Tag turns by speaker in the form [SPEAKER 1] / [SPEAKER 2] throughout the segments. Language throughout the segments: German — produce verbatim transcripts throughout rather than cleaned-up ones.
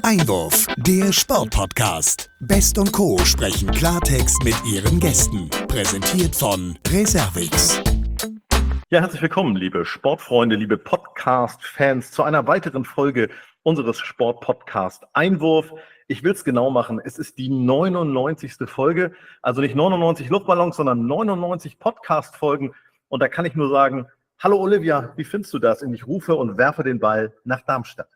[SPEAKER 1] Einwurf, der Sportpodcast. Best und Co. sprechen Klartext mit ihren Gästen. Präsentiert von Reservix.
[SPEAKER 2] Ja, herzlich willkommen, liebe Sportfreunde, liebe Podcast-Fans, zu einer weiteren Folge unseres Sportpodcast Einwurf. Ich will es genau machen. Es ist die neunundneunzigste Folge, also nicht neunundneunzig Luftballons, sondern neunundneunzig Podcast-Folgen. Und da kann ich nur sagen, hallo Olivia, wie findest du das? Und ich rufe und werfe den Ball nach Darmstadt.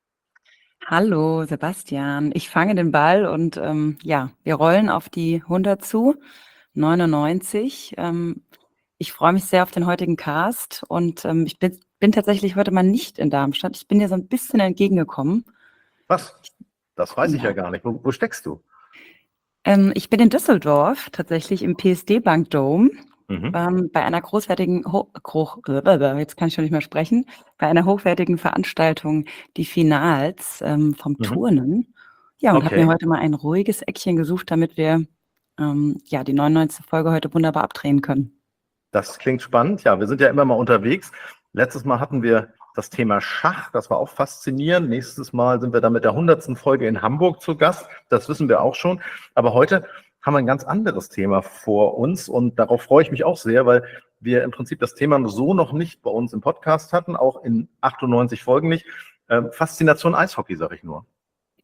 [SPEAKER 3] Hallo Sebastian, ich fange den Ball und ähm, ja, wir rollen auf die hundert zu, neunundneunzig. Ähm, ich freue mich sehr auf den heutigen Cast und ähm, ich bin, bin tatsächlich heute mal nicht in Darmstadt. Ich bin dir so ein bisschen entgegengekommen.
[SPEAKER 2] Was? Das weiß ich
[SPEAKER 3] Ja.
[SPEAKER 2] ja gar nicht. Wo, wo steckst du?
[SPEAKER 3] Ähm, ich bin in Düsseldorf, tatsächlich im P S D Bank Dome.
[SPEAKER 2] Mhm.
[SPEAKER 3] Ähm, bei einer großwertigen, Ho Gro jetzt kann ich schon nicht mehr sprechen, bei einer hochwertigen Veranstaltung, die Finals ähm, vom
[SPEAKER 2] Mhm.
[SPEAKER 3] Turnen. Ja, und habe
[SPEAKER 2] Okay.
[SPEAKER 3] mir heute mal ein ruhiges Eckchen gesucht, damit wir ähm, ja die neunundneunzigste Folge heute wunderbar abdrehen können.
[SPEAKER 2] Das klingt spannend. Ja, wir sind ja immer mal unterwegs. Letztes Mal hatten wir das Thema Schach. Das war auch faszinierend. Nächstes Mal sind wir dann mit der hundertsten Folge in Hamburg zu Gast. Das wissen wir auch schon. Aber heute haben wir ein ganz anderes Thema vor uns. Und darauf freue ich mich auch sehr, weil wir im Prinzip das Thema so noch nicht bei uns im Podcast hatten, auch in achtundneunzig Folgen nicht. Ähm, Faszination Eishockey, sage ich nur.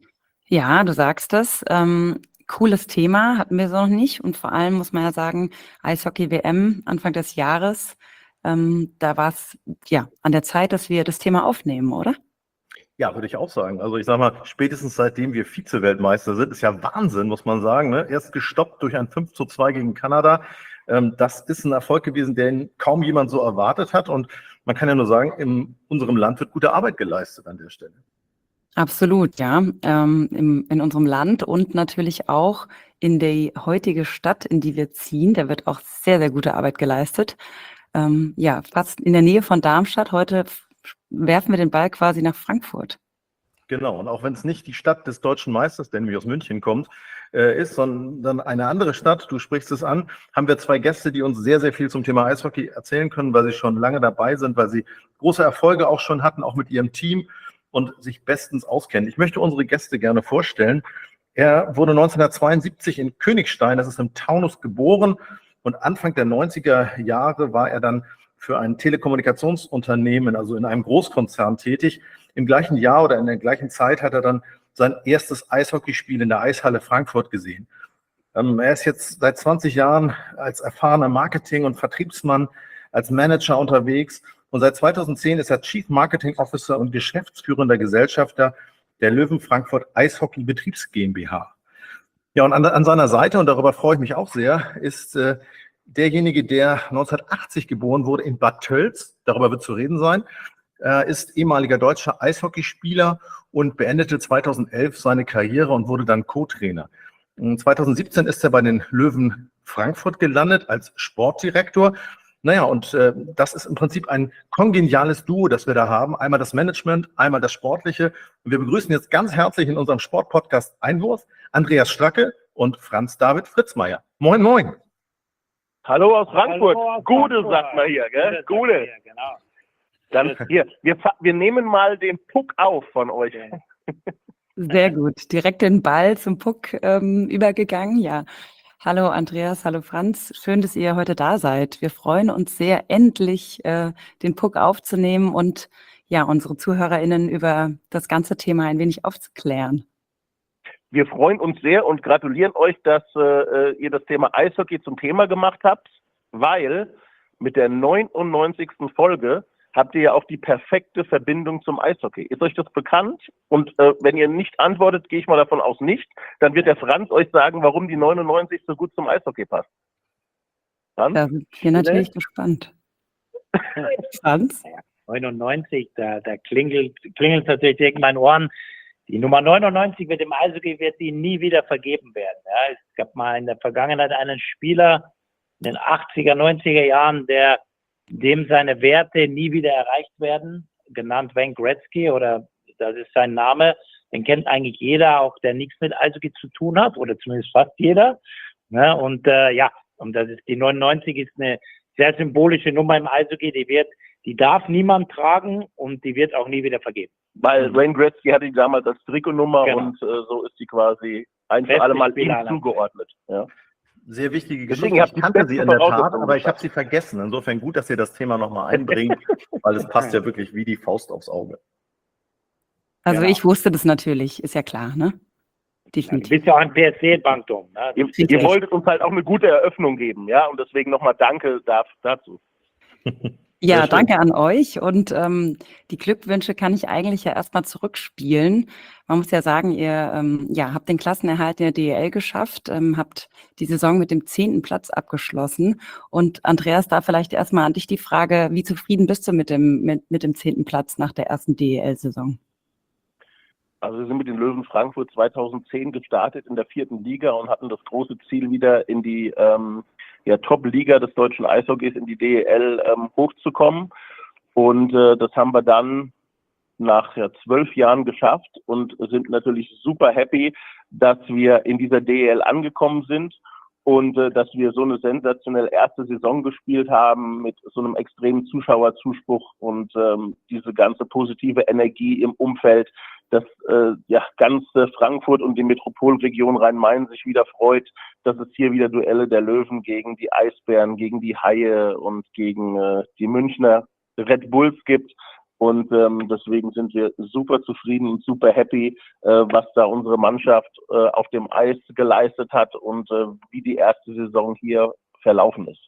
[SPEAKER 3] Ja, du sagst es. Ähm, cooles Thema, hatten wir so noch nicht. Und vor allem muss man ja sagen, Eishockey-W M Anfang des Jahres, ähm, da war es ja an der Zeit, dass wir das Thema aufnehmen, oder?
[SPEAKER 2] Ja, würde ich auch sagen. Also ich sage mal, spätestens seitdem wir Vize-Weltmeister sind, ist ja Wahnsinn, muss man sagen. Ne? Erst gestoppt durch ein fünf zu zwei gegen Kanada. Ähm, das ist ein Erfolg gewesen, den kaum jemand so erwartet hat. Und man kann ja nur sagen, in unserem Land wird gute Arbeit geleistet an der Stelle.
[SPEAKER 3] Absolut, ja. Ähm, im, in unserem Land und natürlich auch in die heutige Stadt, in die wir ziehen. Da wird auch sehr, sehr gute Arbeit geleistet. Ähm, ja, fast in der Nähe von Darmstadt. Heute f- werfen wir den Ball quasi nach Frankfurt.
[SPEAKER 2] Genau, und auch wenn es nicht die Stadt des deutschen Meisters, der nämlich aus München kommt, äh, ist, sondern eine andere Stadt, du sprichst es an, haben wir zwei Gäste, die uns sehr, sehr viel zum Thema Eishockey erzählen können, weil sie schon lange dabei sind, weil sie große Erfolge auch schon hatten, auch mit ihrem Team und sich bestens auskennen. Ich möchte unsere Gäste gerne vorstellen. Er wurde neunzehnhundertzweiundsiebzig in Königstein, das ist im Taunus, geboren und Anfang der neunziger Jahre war er dann für ein Telekommunikationsunternehmen, also in einem Großkonzern tätig. Im gleichen Jahr oder in der gleichen Zeit hat er dann sein erstes Eishockeyspiel in der Eishalle Frankfurt gesehen. Ähm, er ist jetzt seit zwanzig Jahren als erfahrener Marketing- und Vertriebsmann, als Manager unterwegs und seit zweitausendzehn ist er Chief Marketing Officer und geschäftsführender Gesellschafter der Löwen Frankfurt Eishockey Betriebs GmbH. Ja, und an, an seiner Seite, und darüber freue ich mich auch sehr, ist äh, derjenige, der neunzehnhundertachtzig geboren wurde in Bad Tölz, darüber wird zu reden sein, äh, ist ehemaliger deutscher Eishockeyspieler und beendete zweitausendelf seine Karriere und wurde dann Co-Trainer. zweitausendsiebzehn ist er bei den Löwen Frankfurt gelandet als Sportdirektor. Naja, und äh, das ist im Prinzip ein kongeniales Duo, das wir da haben. Einmal das Management, einmal das Sportliche. Und wir begrüßen jetzt ganz herzlich in unserem Sportpodcast Einwurf Andreas Stracke und Franz David Fritzmeier. Moin, moin.
[SPEAKER 4] Hallo aus Frankfurt.
[SPEAKER 5] Hallo aus
[SPEAKER 4] Gute,
[SPEAKER 5] Frankfurt.
[SPEAKER 4] sagt man hier, gell?
[SPEAKER 5] Gute,
[SPEAKER 4] Gute.
[SPEAKER 5] sagt man hier, genau.
[SPEAKER 4] Dann hier, wir, fa- wir nehmen mal den Puck auf von euch.
[SPEAKER 3] Sehr gut. Direkt den Ball zum Puck ähm, übergegangen. Ja. Hallo Andreas, hallo Franz. Schön, dass ihr heute da seid. Wir freuen uns sehr, endlich äh, den Puck aufzunehmen und ja, unsere ZuhörerInnen über das ganze Thema ein wenig aufzuklären.
[SPEAKER 4] Wir freuen uns sehr und gratulieren euch, dass äh, ihr das Thema Eishockey zum Thema gemacht habt, weil mit der neunundneunzigsten Folge habt ihr ja auch die perfekte Verbindung zum Eishockey. Ist euch das bekannt? Und äh, wenn ihr nicht antwortet, gehe ich mal davon aus nicht, dann wird der Franz euch sagen, warum die neunundneunzig so gut zum Eishockey passt. Franz?
[SPEAKER 3] Da sind wir natürlich gespannt. Franz?
[SPEAKER 5] neunundneunzig, da, da klingelt klingelt natürlich direkt in meinen Ohren. Die Nummer neunundneunzig mit dem Eishockey wird die nie wieder vergeben werden. Ja, es gab mal in der Vergangenheit einen Spieler in den achtziger, neunziger Jahren, der dem seine Werte nie wieder erreicht werden, genannt Wayne Gretzky, oder das ist sein Name. Den kennt eigentlich jeder, auch der nichts mit Eishockey zu tun hat, oder zumindest fast jeder. Ja, und äh, ja, und das ist die neunundneunzig ist eine sehr symbolische Nummer im Eishockey, die wird die darf niemand tragen und die wird auch nie wieder vergeben.
[SPEAKER 4] Weil Wayne Gretzky hatte die damals als Trikotnummer
[SPEAKER 5] Genau.
[SPEAKER 4] und äh, so ist sie quasi ein für
[SPEAKER 5] Beste
[SPEAKER 4] alle Mal ihm
[SPEAKER 5] Spieler aller
[SPEAKER 4] zugeordnet. Ja.
[SPEAKER 2] Sehr wichtige
[SPEAKER 4] Deswegen
[SPEAKER 2] Geschichte.
[SPEAKER 4] habt
[SPEAKER 2] Ich
[SPEAKER 4] ihr
[SPEAKER 2] kannte
[SPEAKER 4] die
[SPEAKER 2] sie
[SPEAKER 4] besten
[SPEAKER 2] in der Tat,
[SPEAKER 4] Voraussetzungen
[SPEAKER 2] aber ich habe
[SPEAKER 4] geschafft.
[SPEAKER 2] sie vergessen. Insofern gut, dass ihr das Thema nochmal einbringt, weil es passt ja wirklich wie die Faust aufs Auge.
[SPEAKER 3] Also
[SPEAKER 5] Genau.
[SPEAKER 3] ich wusste das natürlich, ist ja klar, ne?
[SPEAKER 5] Ja, du
[SPEAKER 3] Definitiv.
[SPEAKER 5] bist ja auch ein P S C-Bankturm. Ne?
[SPEAKER 4] Ihr,
[SPEAKER 3] Richtig.
[SPEAKER 4] ihr wolltet uns halt auch eine gute Eröffnung geben, ja, und deswegen nochmal Danke da, dazu.
[SPEAKER 3] Ja,
[SPEAKER 2] Sehr schön.
[SPEAKER 3] danke an euch und ähm, die Glückwünsche kann ich eigentlich ja erstmal zurückspielen. Man muss ja sagen, ihr ähm, ja, habt den Klassenerhalt in der D E L geschafft, ähm, habt die Saison mit dem zehnten Platz abgeschlossen und Andreas, da vielleicht erstmal an dich die Frage, wie zufrieden bist du mit dem mit, mit dem zehnten Platz nach der ersten D E L-Saison?
[SPEAKER 4] Also wir sind mit den Löwen Frankfurt zweitausendzehn gestartet in der vierten Liga und hatten das große Ziel, wieder in die ähm, ja, Top-Liga des deutschen Eishockeys, in die D E L ähm, hochzukommen. Und äh, das haben wir dann nach ja, zwölf Jahren geschafft und sind natürlich super happy, dass wir in dieser D E L angekommen sind und äh, dass wir so eine sensationell erste Saison gespielt haben mit so einem extremen Zuschauerzuspruch und ähm, diese ganze positive Energie im Umfeld, dass äh, ja ganz äh, Frankfurt und die Metropolregion Rhein-Main sich wieder freut, dass es hier wieder Duelle der Löwen gegen die Eisbären, gegen die Haie und gegen äh, die Münchner Red Bulls gibt. Und ähm, deswegen sind wir super zufrieden und super happy, äh, was da unsere Mannschaft äh, auf dem Eis geleistet hat und äh, wie die erste Saison hier verlaufen ist.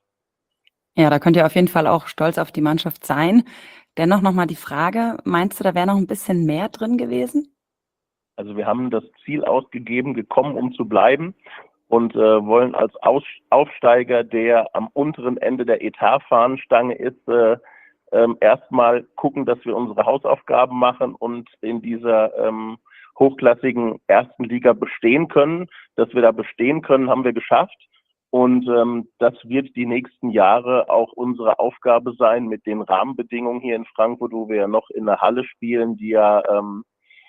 [SPEAKER 3] Ja, da könnt ihr auf jeden Fall auch stolz auf die Mannschaft sein. Dennoch nochmal die Frage, meinst du, da wäre noch ein bisschen mehr drin gewesen?
[SPEAKER 4] Also wir haben das Ziel ausgegeben, gekommen, um zu bleiben und äh, wollen als Aus Aufsteiger, der am unteren Ende der Etatfahnenstange ist, äh, ähm, erstmal gucken, dass wir unsere Hausaufgaben machen und in dieser ähm, hochklassigen ersten Liga bestehen können. Dass wir da bestehen können, haben wir geschafft. Und ähm, das wird die nächsten Jahre auch unsere Aufgabe sein mit den Rahmenbedingungen hier in Frankfurt, wo wir ja noch in der Halle spielen, die ja, ähm,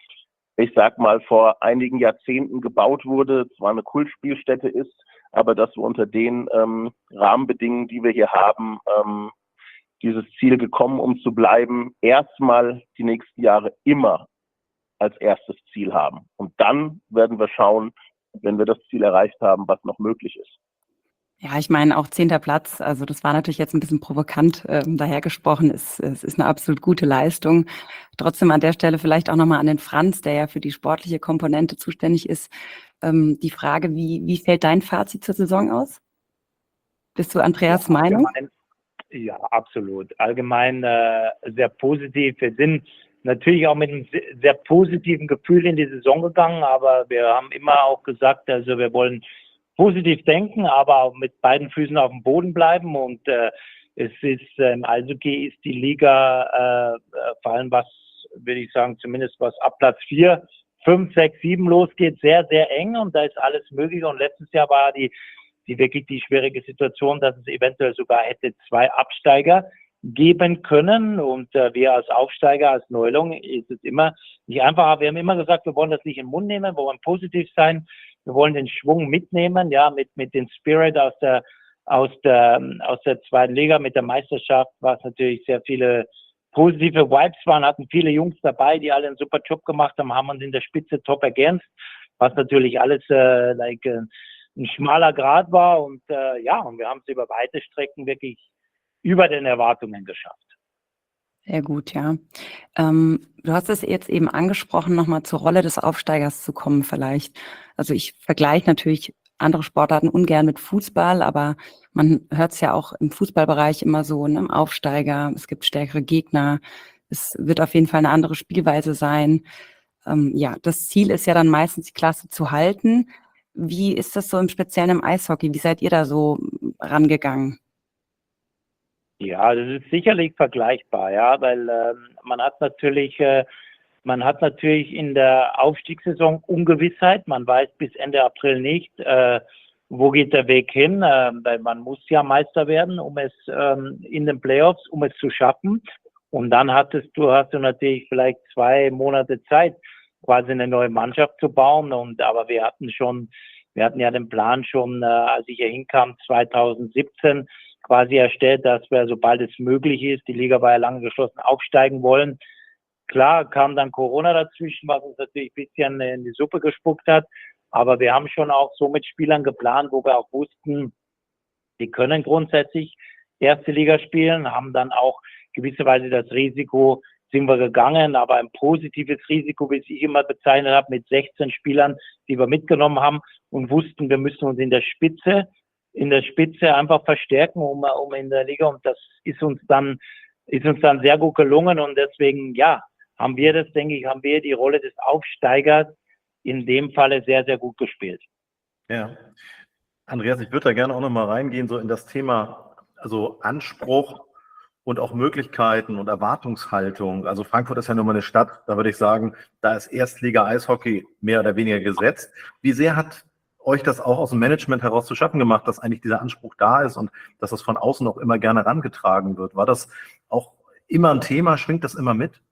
[SPEAKER 4] ich sag mal, vor einigen Jahrzehnten gebaut wurde, zwar eine Kultspielstätte ist, aber dass wir unter den ähm, Rahmenbedingungen, die wir hier haben, ähm, dieses Ziel gekommen, um zu bleiben, erstmal die nächsten Jahre immer als erstes Ziel haben. Und dann werden wir schauen, wenn wir das Ziel erreicht haben, was noch möglich ist.
[SPEAKER 3] Ja, ich meine auch zehnter Platz, also das war natürlich jetzt ein bisschen provokant ähm, dahergesprochen, es, es ist eine absolut gute Leistung. Trotzdem an der Stelle vielleicht auch nochmal an den Franz, der ja für die sportliche Komponente zuständig ist, ähm, die Frage, wie, wie fällt dein Fazit zur Saison aus? Bist du Andreas
[SPEAKER 5] Ja,
[SPEAKER 3] Meinung?
[SPEAKER 5] allgemein, ja, absolut. Allgemein äh, sehr positiv. Wir sind natürlich auch mit einem sehr, sehr positiven Gefühl in die Saison gegangen, aber wir haben immer auch gesagt, also wir wollen positiv denken, aber auch mit beiden Füßen auf dem Boden bleiben und äh, es ist äh, im Eishockey ist die Liga äh, vor allem was, würde ich sagen, zumindest was ab Platz vier, fünf, sechs, sieben losgeht, sehr, sehr eng und da ist alles möglich und letztes Jahr war die die wirklich die schwierige Situation, dass es eventuell sogar hätte zwei Absteiger geben können und äh, wir als Aufsteiger, als Neuling ist es immer nicht einfach, aber wir haben immer gesagt, wir wollen das nicht in den Mund nehmen, wir wollen positiv sein, wir wollen den Schwung mitnehmen, ja, mit, mit dem Spirit aus der, aus der, aus der zweiten Liga, mit der Meisterschaft, was natürlich sehr viele positive Vibes waren, hatten viele Jungs dabei, die alle einen super Job gemacht haben, haben uns in der Spitze top ergänzt, was natürlich alles, äh, like, äh, ein schmaler Grat war und, äh, ja, und wir haben es über weite Strecken wirklich über den Erwartungen geschafft.
[SPEAKER 3] Sehr gut, ja. Ähm, du hast es jetzt eben angesprochen, nochmal zur Rolle des Aufsteigers zu kommen vielleicht. Also ich vergleiche natürlich andere Sportarten ungern mit Fußball, aber man hört es ja auch im Fußballbereich immer so, ne, im Aufsteiger, es gibt stärkere Gegner, es wird auf jeden Fall eine andere Spielweise sein. Ähm, ja, das Ziel ist ja dann meistens die Klasse zu halten. Wie ist das so im Speziellen im Eishockey? Wie seid ihr da so rangegangen?
[SPEAKER 5] Ja, das ist sicherlich vergleichbar, ja, weil ähm, man hat natürlich, äh, man hat natürlich in der Aufstiegssaison Ungewissheit. Man weiß bis Ende April nicht, äh, wo geht der Weg hin, äh, weil man muss ja Meister werden, um es ähm, in den Playoffs, um es zu schaffen. Und dann hattest du, hast du natürlich vielleicht zwei Monate Zeit, quasi eine neue Mannschaft zu bauen. Und aber wir hatten schon, wir hatten ja den Plan schon, äh, als ich hier hinkam, zweitausendsiebzehn. quasi erstellt, dass wir, sobald es möglich ist, die Liga war ja lange geschlossen, aufsteigen wollen. Klar kam dann Corona dazwischen, was uns natürlich ein bisschen in die Suppe gespuckt hat. Aber wir haben schon auch so mit Spielern geplant, wo wir auch wussten, die können grundsätzlich erste Liga spielen, haben dann auch gewisserweise das Risiko, sind wir gegangen, aber ein positives Risiko, wie ich immer bezeichnet habe, mit sechzehn Spielern, die wir mitgenommen haben und wussten, wir müssen uns in der Spitze, in der Spitze einfach verstärken, um, um in der Liga, und das ist uns dann, ist uns dann sehr gut gelungen, und deswegen, ja, haben wir das, denke ich, haben wir die Rolle des Aufsteigers in dem Falle sehr, sehr gut gespielt.
[SPEAKER 2] Ja. Andreas, ich würde da gerne auch noch mal reingehen, so in das Thema, also Anspruch und auch Möglichkeiten und Erwartungshaltung. Also Frankfurt ist ja nun mal eine Stadt, da würde ich sagen, da ist Erstliga-Eishockey mehr oder weniger gesetzt. Wie sehr hat euch das auch aus dem Management heraus zu schaffen gemacht, dass eigentlich dieser Anspruch da ist und dass das von außen auch immer gerne herangetragen wird? War das auch immer ein Thema? Schwingt das immer mit?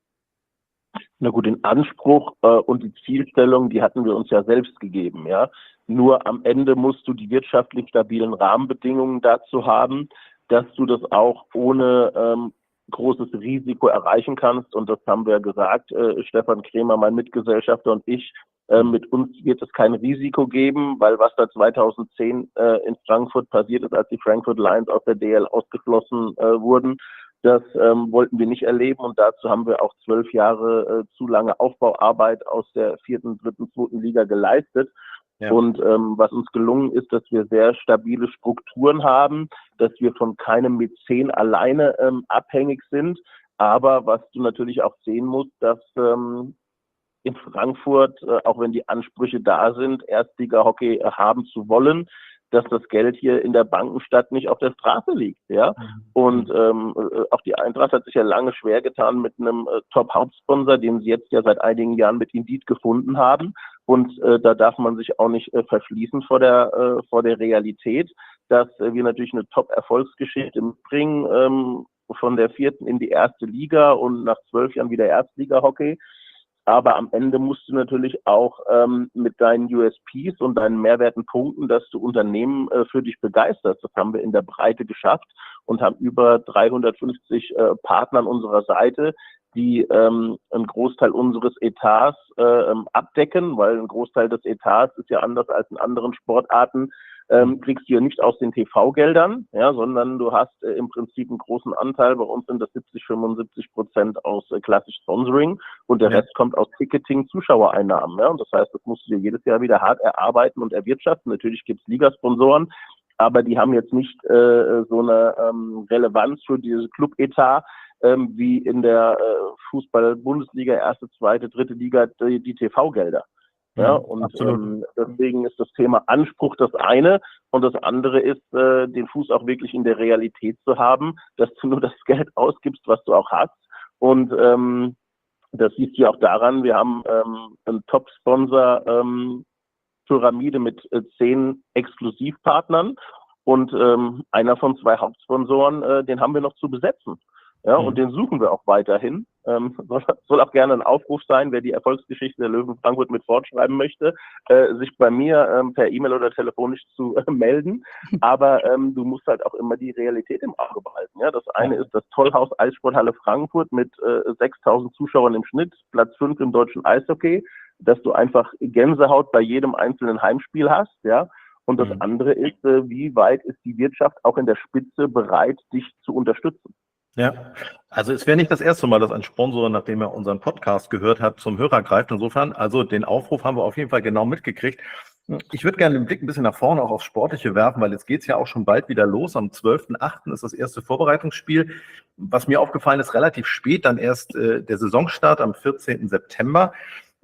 [SPEAKER 4] Na gut, den Anspruch äh, und die Zielstellung, die hatten wir uns ja selbst gegeben, ja. Nur am Ende musst du die wirtschaftlich stabilen Rahmenbedingungen dazu haben, dass du das auch ohne ähm, großes Risiko erreichen kannst. Und das haben wir gesagt, äh, Stefan Krämer, mein Mitgesellschafter, und ich, äh, mit uns wird es kein Risiko geben, weil was da zweitausendzehn äh, in Frankfurt passiert ist, als die Frankfurt Lions aus der D L ausgeschlossen äh, wurden, das ähm, wollten wir nicht erleben, und dazu haben wir auch zwölf Jahre äh, zu lange Aufbauarbeit aus der vierten, dritten, zweiten Liga geleistet. Ja. Und ähm, was uns gelungen ist, dass wir sehr stabile Strukturen haben, dass wir von keinem Mäzen alleine ähm, abhängig sind. Aber was du natürlich auch sehen musst, dass ähm, in Frankfurt, äh, auch wenn die Ansprüche da sind, Erstliga-Hockey äh, haben zu wollen, dass das Geld hier in der Bankenstadt nicht auf der Straße liegt, ja. Und ähm, auch die Eintracht hat sich ja lange schwer getan mit einem äh, Top-Hauptsponsor, den sie jetzt ja seit einigen Jahren mit Indeed gefunden haben. Und äh, da darf man sich auch nicht äh, verschließen vor der äh, vor der Realität, dass äh, wir natürlich eine Top-Erfolgsgeschichte bringen, ähm, von der vierten in die erste Liga und nach zwölf Jahren wieder Erstliga-Hockey. Aber am Ende musst du natürlich auch ähm, mit deinen U S Ps und deinen Mehrwerten punkten, dass du Unternehmen äh, für dich begeisterst. Das haben wir in der Breite geschafft und haben über dreihundertfünfzig äh, Partner an unserer Seite, die ähm, einen Großteil unseres Etats äh, abdecken, weil ein Großteil des Etats ist ja anders als in anderen Sportarten, ähm, kriegst du ja nicht aus den T V-Geldern, ja, sondern du hast äh, im Prinzip einen großen Anteil, bei uns sind das siebzig, fünfundsiebzig Prozent aus äh, klassisch Sponsoring, und der ja. Rest kommt aus Ticketing, Zuschauereinnahmen. Ja, und das heißt, das musst du dir jedes Jahr wieder hart erarbeiten und erwirtschaften. Natürlich gibt es Ligasponsoren, aber die haben jetzt nicht äh, so eine ähm, Relevanz für dieses Club-Etat, ähm, wie in der äh, Fußball-Bundesliga, erste, zweite, dritte Liga, die, die T V-Gelder. Ja, und ähm, deswegen ist das Thema Anspruch das eine, und das andere ist, äh, den Fuß auch wirklich in der Realität zu haben, dass du nur das Geld ausgibst, was du auch hast. Und ähm, das siehst du ja auch daran, wir haben ähm, einen Top-Sponsor, ähm, Pyramide mit äh, zehn Exklusivpartnern, und ähm, einer von zwei Hauptsponsoren, äh, den haben wir noch zu besetzen. Ja, mhm. Und den suchen wir auch weiterhin. Ähm, soll, soll auch gerne ein Aufruf sein, wer die Erfolgsgeschichte der Löwen Frankfurt mit fortschreiben möchte, äh, sich bei mir ähm, per E-Mail oder telefonisch zu äh, melden. Aber ähm, du musst halt auch immer die Realität im Auge behalten. Ja, das eine ist das Tollhaus Eissporthalle Frankfurt mit äh, sechstausend Zuschauern im Schnitt, Platz fünf im deutschen Eishockey, dass du einfach Gänsehaut bei jedem einzelnen Heimspiel hast. Ja. Und das mhm. andere ist, äh, wie weit ist die Wirtschaft auch in der Spitze bereit, dich zu unterstützen?
[SPEAKER 2] Ja, also es wäre nicht das erste Mal, dass ein Sponsor, nachdem er unseren Podcast gehört hat, zum Hörer greift. Insofern, also den Aufruf haben wir auf jeden Fall genau mitgekriegt. Ich würde gerne den Blick ein bisschen nach vorne auch aufs Sportliche werfen, weil jetzt geht es ja auch schon bald wieder los. Am zwölften achten ist das erste Vorbereitungsspiel. Was mir aufgefallen ist, relativ spät dann erst äh, der Saisonstart am vierzehnten September.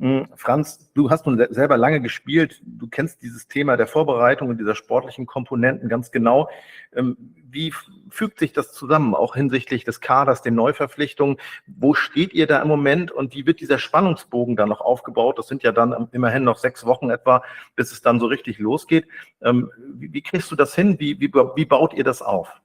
[SPEAKER 2] Franz, du hast nun selber lange gespielt, du kennst dieses Thema der Vorbereitung und dieser sportlichen Komponenten ganz genau. Wie fügt sich das zusammen, auch hinsichtlich des Kaders, den Neuverpflichtungen? Wo steht ihr da im Moment und wie wird dieser Spannungsbogen dann noch aufgebaut? Das sind ja dann immerhin noch sechs Wochen etwa, bis es dann so richtig losgeht. Wie kriegst du das hin? Wie, wie, wie baut ihr das auf?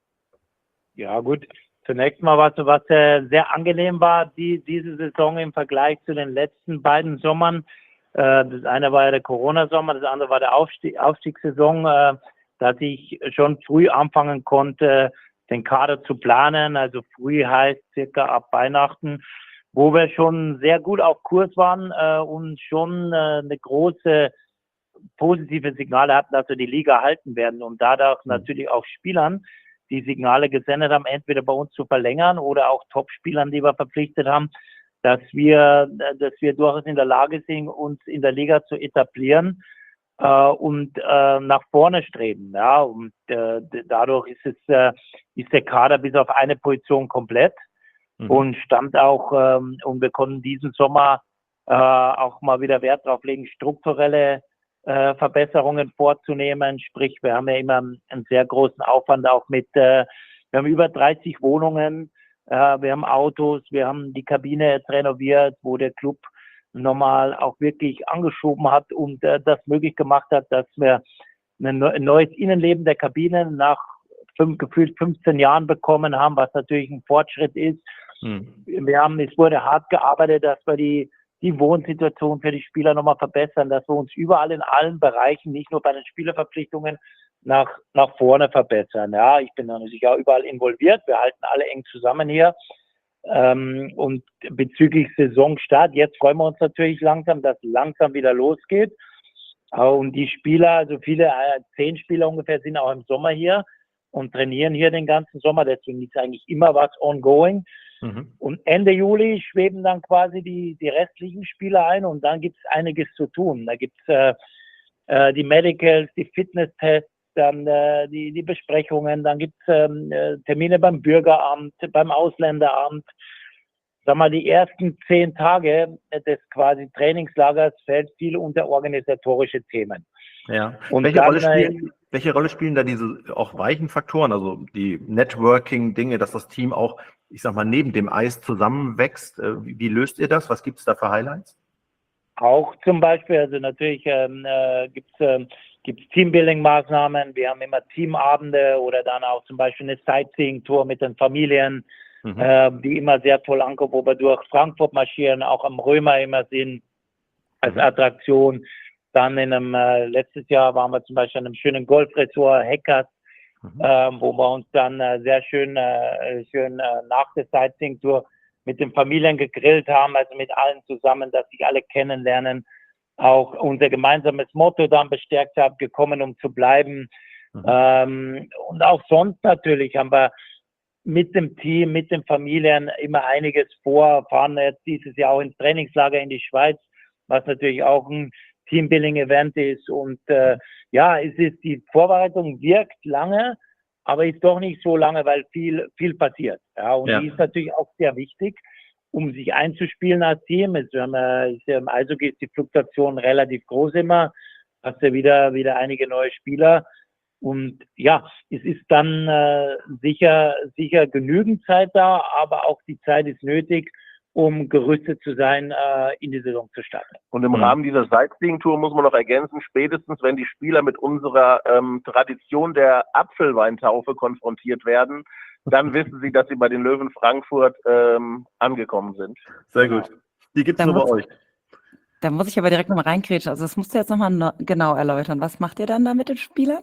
[SPEAKER 5] Ja, gut. Zunächst mal, was, was äh, sehr angenehm war, die, diese Saison im Vergleich zu den letzten beiden Sommern. Äh, das eine war ja der Corona-Sommer, das andere war der Aufstieg, Aufstiegssaison. Äh, dass ich schon früh anfangen konnte, den Kader zu planen. Also früh heißt circa ab Weihnachten, wo wir schon sehr gut auf Kurs waren äh, und schon äh, eine große positive Signale hatten, dass wir die Liga halten werden und dadurch mhm. natürlich auch Spielern die Signale gesendet haben, entweder bei uns zu verlängern oder auch Top-Spielern, die wir verpflichtet haben, dass wir, dass wir durchaus in der Lage sind, uns in der Liga zu etablieren äh, und äh, nach vorne streben. Ja, und äh, dadurch ist es äh, ist der Kader bis auf eine Position komplett mhm. und stammt auch ähm, und wir konnten diesen Sommer äh, auch mal wieder Wert darauf legen, strukturelle Äh, Verbesserungen vorzunehmen. Sprich, wir haben ja immer einen sehr großen Aufwand auch mit, äh, wir haben über dreißig Wohnungen, äh, wir haben Autos, wir haben die Kabine jetzt renoviert, wo der Club nochmal auch wirklich angeschoben hat und äh, das möglich gemacht hat, dass wir ein, ein neues Innenleben der Kabine nach fünf, gefühlt fünfzehn Jahren bekommen haben, was natürlich ein Fortschritt ist. Hm. Wir haben, es wurde hart gearbeitet, dass wir die die Wohnsituation für die Spieler nochmal verbessern, dass wir uns überall in allen Bereichen, nicht nur bei den Spielerverpflichtungen, nach, nach vorne verbessern. Ja, ich bin da natürlich auch überall involviert. Wir halten alle eng zusammen hier. Ähm, und bezüglich Saisonstart, jetzt freuen wir uns natürlich langsam, dass langsam wieder losgeht. Und die Spieler, also viele, äh, zehn Spieler ungefähr, sind auch im Sommer hier und trainieren hier den ganzen Sommer. Deswegen ist eigentlich immer was ongoing. Mhm. Und Ende Juli schweben dann quasi die, die restlichen Spieler ein und dann gibt es einiges zu tun. Da gibt es äh, äh, die Medicals, die Fitnesstests, dann äh, die, die Besprechungen, dann gibt es ähm, äh, Termine beim Bürgeramt, beim Ausländeramt. Sag mal, die ersten zehn Tage des quasi Trainingslagers fällt viel unter organisatorische Themen.
[SPEAKER 2] Ja. Und welche, dann, Rolle spielen, welche Rolle spielen da diese auch weichen Faktoren, also die Networking-Dinge, dass das Team auch, ich sag mal, neben dem Eis zusammenwächst? Wie, wie löst ihr das? Was gibt es da für Highlights?
[SPEAKER 5] Auch zum Beispiel, also natürlich ähm, äh, gibt es ähm, gibt's Teambuilding-Maßnahmen. Wir haben immer Teamabende oder dann auch zum Beispiel eine Sightseeing-Tour mit den Familien, mhm. äh, die immer sehr toll ankommt, wo wir durch Frankfurt marschieren, auch am Römer immer sind als mhm. Attraktion. Dann in einem, äh, letztes Jahr waren wir zum Beispiel in einem schönen Golfresort, Heckers, mhm. ähm, wo wir uns dann äh, sehr schön, äh, schön äh, nach der Sightseeing-Tour mit den Familien gegrillt haben, also mit allen zusammen, dass sich alle kennenlernen. Auch unser gemeinsames Motto dann bestärkt haben, gekommen, um zu bleiben. Mhm. Ähm, und auch sonst natürlich haben wir mit dem Team, mit den Familien immer einiges vor, fahren jetzt dieses Jahr auch ins Trainingslager in die Schweiz, was natürlich auch ein Teambuilding-Event ist und äh, ja, es ist, die Vorbereitung wirkt lange, aber ist doch nicht so lange, weil viel, viel passiert. Ja, und ja. die ist natürlich auch sehr wichtig, um sich einzuspielen als Team. Es, wir haben, äh, ist ja im Eishockey ist die Fluktuation relativ groß immer, hast ja wieder, wieder einige neue Spieler und ja, es ist dann äh, sicher, sicher genügend Zeit da, aber auch die Zeit ist nötig, um gerüstet zu sein, äh, in die Saison zu starten.
[SPEAKER 4] Und im mhm. Rahmen dieser Sightseeing-Tour muss man noch ergänzen, spätestens wenn die Spieler mit unserer ähm, Tradition der Apfelweintaufe konfrontiert werden, dann wissen sie, dass sie bei den Löwen Frankfurt ähm, angekommen sind.
[SPEAKER 2] Sehr gut. Die gibt es nur bei euch.
[SPEAKER 3] Da muss ich aber direkt nochmal reingrätschen. Also das musst du jetzt nochmal no- genau erläutern. Was macht ihr dann da mit den Spielern?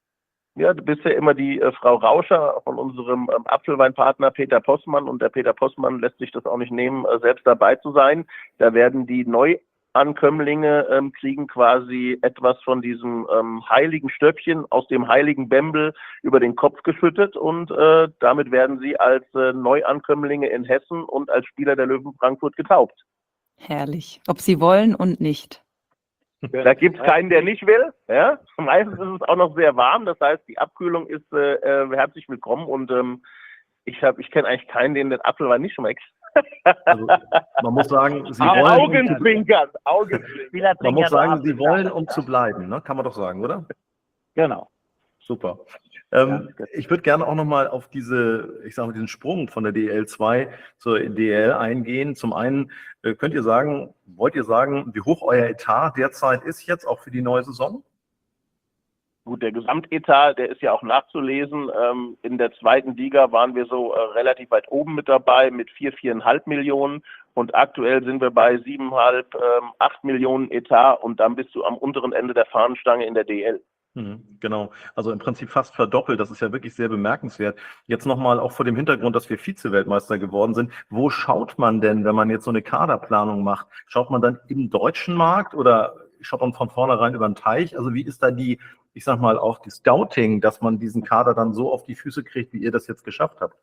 [SPEAKER 4] Ja, du bist ja immer die äh, Frau Rauscher von unserem ähm, Apfelweinpartner Peter Possmann und der Peter Possmann lässt sich das auch nicht nehmen, äh, selbst dabei zu sein. Da werden die Neuankömmlinge ähm, kriegen quasi etwas von diesem ähm, heiligen Stöppchen aus dem heiligen Bembel über den Kopf geschüttet und äh, damit werden sie als äh, Neuankömmlinge in Hessen und als Spieler der Löwen Frankfurt getauft.
[SPEAKER 3] Herrlich. Ob sie wollen und nicht.
[SPEAKER 4] Da gibt es keinen, der nicht will. Ja? Meistens ist es auch noch sehr warm. Das heißt, die Abkühlung ist äh, herzlich willkommen. Und ähm, ich habe, ich kenne eigentlich keinen, den der Apfelwein nicht schmeckt.
[SPEAKER 2] Also, man muss sagen, sie
[SPEAKER 4] wollen...
[SPEAKER 2] Augenzwinkern!
[SPEAKER 4] Augenzwinkern.
[SPEAKER 2] Man muss sagen, sie wollen, um zu bleiben. Ne? Kann man doch sagen, oder?
[SPEAKER 5] Genau.
[SPEAKER 2] Super. Ähm, ja, ich würde gerne auch nochmal auf diese, ich sage mal, diesen Sprung von der D L zwei zur D L eingehen. Zum einen äh, könnt ihr sagen, wollt ihr sagen, wie hoch euer Etat derzeit ist jetzt auch für die neue Saison?
[SPEAKER 4] Gut, der Gesamtetat, der ist ja auch nachzulesen. Ähm, in der zweiten Liga waren wir so äh, relativ weit oben mit dabei mit vier, viereinhalb Millionen und aktuell sind wir bei siebeneinhalb, ähm, acht Millionen Etat und dann bist du am unteren Ende der Fahnenstange in der D L.
[SPEAKER 2] Mhm, genau. Also im Prinzip fast verdoppelt. Das ist ja wirklich sehr bemerkenswert. Jetzt nochmal auch vor dem Hintergrund, dass wir Vize-Weltmeister geworden sind. Wo schaut man denn, wenn man jetzt so eine Kaderplanung macht? Schaut man dann im deutschen Markt oder schaut man von vornherein über den Teich? Also wie ist da die, ich sag mal, auch die Scouting, dass man diesen Kader dann so auf die Füße kriegt, wie ihr das jetzt geschafft habt?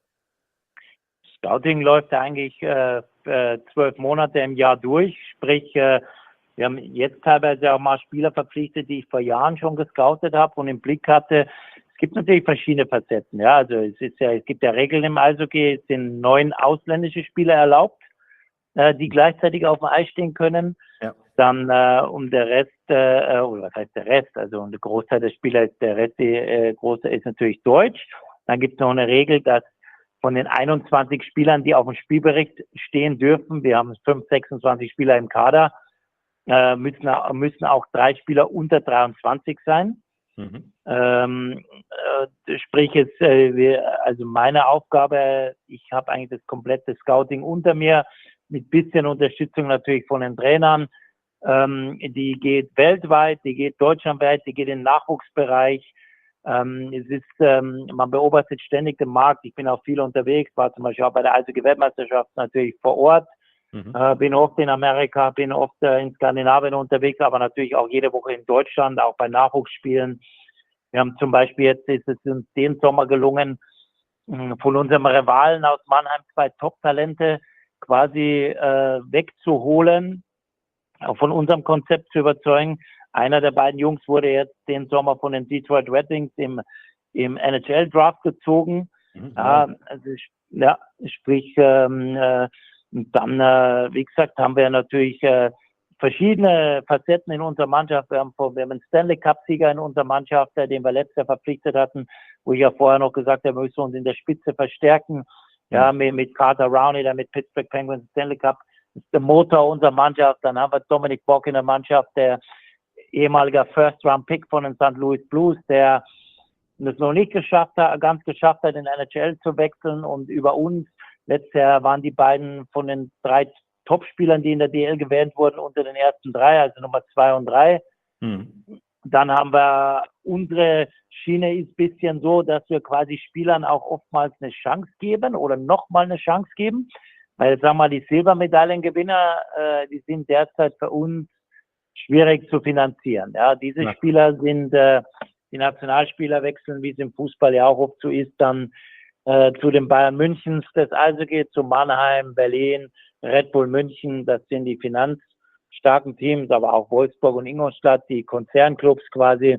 [SPEAKER 5] Scouting läuft ja eigentlich äh, äh, zwölf Monate im Jahr durch, sprich, äh, wir haben jetzt teilweise auch mal Spieler verpflichtet, die ich vor Jahren schon gescoutet habe und im Blick hatte. Es gibt natürlich verschiedene Facetten. Ja, also es ist ja, es gibt ja Regeln im Eishockey, es sind neun ausländische Spieler erlaubt, äh, die gleichzeitig auf dem Eis stehen können.
[SPEAKER 2] Ja.
[SPEAKER 5] Dann äh, um der Rest, äh, oder was heißt der Rest? Also der Großteil der Spieler ist der Rest, die äh, große ist natürlich Deutsch. Dann gibt es noch eine Regel, dass von den einundzwanzig Spielern, die auf dem Spielbericht stehen dürfen, wir haben fünf, sechsundzwanzig Spieler im Kader, äh, müssen, müssen auch drei Spieler unter dreiundzwanzig sein. Mhm. Ähm, äh, sprich jetzt, äh, wir, also meine Aufgabe, ich habe eigentlich das komplette Scouting unter mir, mit bisschen Unterstützung natürlich von den Trainern. Ähm, die geht weltweit, die geht deutschlandweit, die geht in den Nachwuchsbereich. Ähm, es ist, ähm, man beobachtet ständig den Markt. Ich bin auch viel unterwegs, war zum Beispiel auch bei der Eishockey-Weltmeisterschaft natürlich vor Ort. Mhm. Äh, bin oft in Amerika, bin oft äh, in Skandinavien unterwegs, aber natürlich auch jede Woche in Deutschland, auch bei Nachwuchsspielen. Wir haben zum Beispiel jetzt, ist es uns den Sommer gelungen, mh, von unserem Rivalen aus Mannheim zwei Top-Talente quasi äh, wegzuholen, auch von unserem Konzept zu überzeugen. Einer der beiden Jungs wurde jetzt den Sommer von den Detroit Red Wings im, im N H L-Draft gezogen. Mhm. Ja, also, ja, sprich, ähm, äh, dann, äh, wie gesagt, haben wir natürlich äh, verschiedene Facetten in unserer Mannschaft. Wir haben, wir haben einen Stanley Cup-Sieger in unserer Mannschaft, den wir letztes Jahr verpflichtet hatten, wo ich ja vorher noch gesagt habe, wir müssen uns in der Spitze verstärken. Ja, mit, mit Carter Rowney, der mit Pittsburgh Penguins Stanley Cup ist der Motor unserer Mannschaft. Dann haben wir Dominic Bock in der Mannschaft, der ehemaliger First-Round-Pick von den Saint Louis Blues, der es noch nicht geschafft hat, ganz geschafft hat, in N H L zu wechseln. Und über uns, letztes Jahr waren die beiden von den drei Topspielern, die in der D L gewählt wurden, unter den ersten drei, also Nummer zwei und drei. Hm. Dann haben wir, unsere Schiene ist ein bisschen so, dass wir quasi Spielern auch oftmals eine Chance geben oder nochmal eine Chance geben. Weil, sagen wir mal, die Silbermedaillengewinner, äh, die sind derzeit für uns schwierig zu finanzieren. Ja, diese ja. Spieler sind, äh, die Nationalspieler wechseln, wie es im Fußball ja auch oft so ist, dann äh, zu den Bayern Münchens des Eishockey, zu Mannheim, Berlin, Red Bull München, das sind die finanzstarken Teams, aber auch Wolfsburg und Ingolstadt, die Konzernclubs quasi.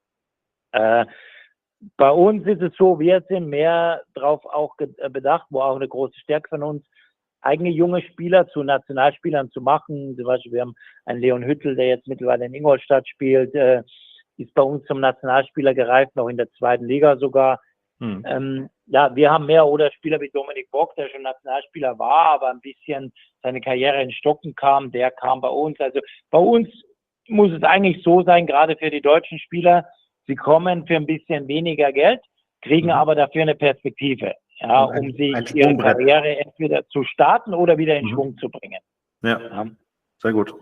[SPEAKER 5] Äh, bei uns ist es so, wir sind mehr darauf auch bedacht, wo auch eine große Stärke von uns, eigene junge Spieler zu Nationalspielern zu machen. Zum Beispiel, wir haben einen Leon Hüttel, der jetzt mittlerweile in Ingolstadt spielt, äh, ist bei uns zum Nationalspieler gereift, noch in der zweiten Liga sogar. Hm. Ähm, ja, wir haben mehr oder Spieler wie Dominik Bock, der schon Nationalspieler war, aber ein bisschen seine Karriere in Stocken kam, der kam bei uns. Also bei uns muss es eigentlich so sein, gerade für die deutschen Spieler, sie kommen für ein bisschen weniger Geld, kriegen mhm. aber dafür eine Perspektive. Ja, ein, um sich ihre Karriere entweder zu starten oder wieder in mhm. Schwung zu bringen.
[SPEAKER 2] Ja, ja. Sehr gut.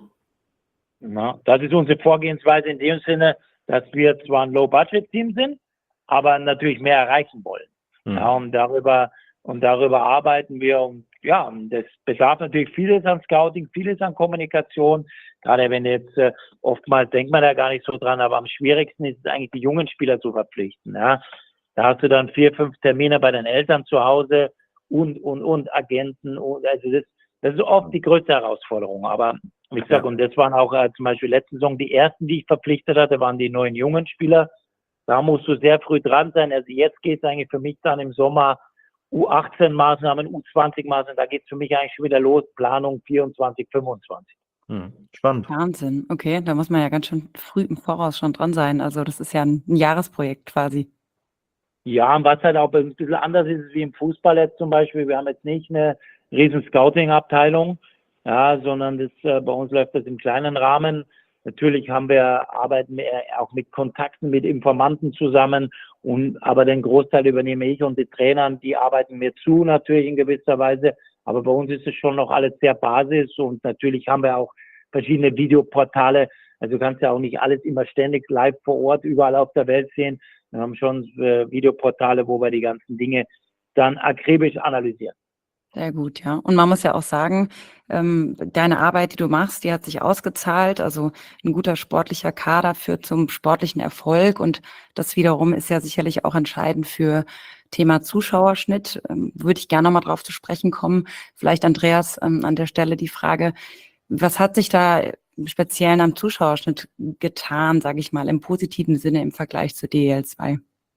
[SPEAKER 5] Ja, das ist unsere Vorgehensweise in dem Sinne, dass wir zwar ein Low-Budget-Team sind, aber natürlich mehr erreichen wollen. Mhm. Ja, und darüber, und darüber arbeiten wir. Und ja, das bedarf natürlich vieles an Scouting, vieles an Kommunikation. Gerade wenn jetzt, äh, oftmals denkt man da gar nicht so dran, aber am schwierigsten ist es eigentlich, die jungen Spieler zu verpflichten. Ja. Da hast du dann vier, fünf Termine bei den Eltern zu Hause und, und, und Agenten. Und also das, das ist oft die größte Herausforderung. Aber wie gesagt, ja. und das waren auch äh, zum Beispiel letzte Saison die ersten, die ich verpflichtet hatte, waren die neuen jungen Spieler. Da musst du sehr früh dran sein. Also jetzt geht es eigentlich für mich dann im Sommer U achtzehn Maßnahmen, U zwanzig Maßnahmen. Da geht es für mich eigentlich schon wieder los. Planung vierundzwanzig, fünfundzwanzig.
[SPEAKER 2] Hm, spannend.
[SPEAKER 3] Wahnsinn. Okay, da muss man ja ganz schön früh im Voraus schon dran sein. Also das ist ja ein, ein Jahresprojekt quasi.
[SPEAKER 5] Ja, und was halt auch ein bisschen anders ist, wie im Fußball jetzt zum Beispiel. Wir haben jetzt nicht eine riesen Scouting-Abteilung, ja, sondern das, äh, bei uns läuft das im kleinen Rahmen. Natürlich haben wir, arbeiten wir auch mit Kontakten, mit Informanten zusammen, und, aber den Großteil übernehme ich und die Trainer, die arbeiten mir zu natürlich in gewisser Weise. Aber bei uns ist es schon noch alles sehr Basis, und natürlich haben wir auch verschiedene Videoportale. Also du kannst ja auch nicht alles immer ständig live vor Ort überall auf der Welt sehen. Wir haben schon äh, Videoportale, wo wir die ganzen Dinge dann akribisch analysieren.
[SPEAKER 3] Sehr gut, ja. Und man muss ja auch sagen, ähm, deine Arbeit, die du machst, die hat sich ausgezahlt. Also ein guter sportlicher Kader führt zum sportlichen Erfolg. Und das wiederum ist ja sicherlich auch entscheidend für Thema Zuschauerschnitt. Ähm, würde ich gerne nochmal drauf zu sprechen kommen. Vielleicht, Andreas, ähm, an der Stelle die Frage, was hat sich da im Speziellen am Zuschauerschnitt getan, sage ich mal, im positiven Sinne im Vergleich zu D E L zwei?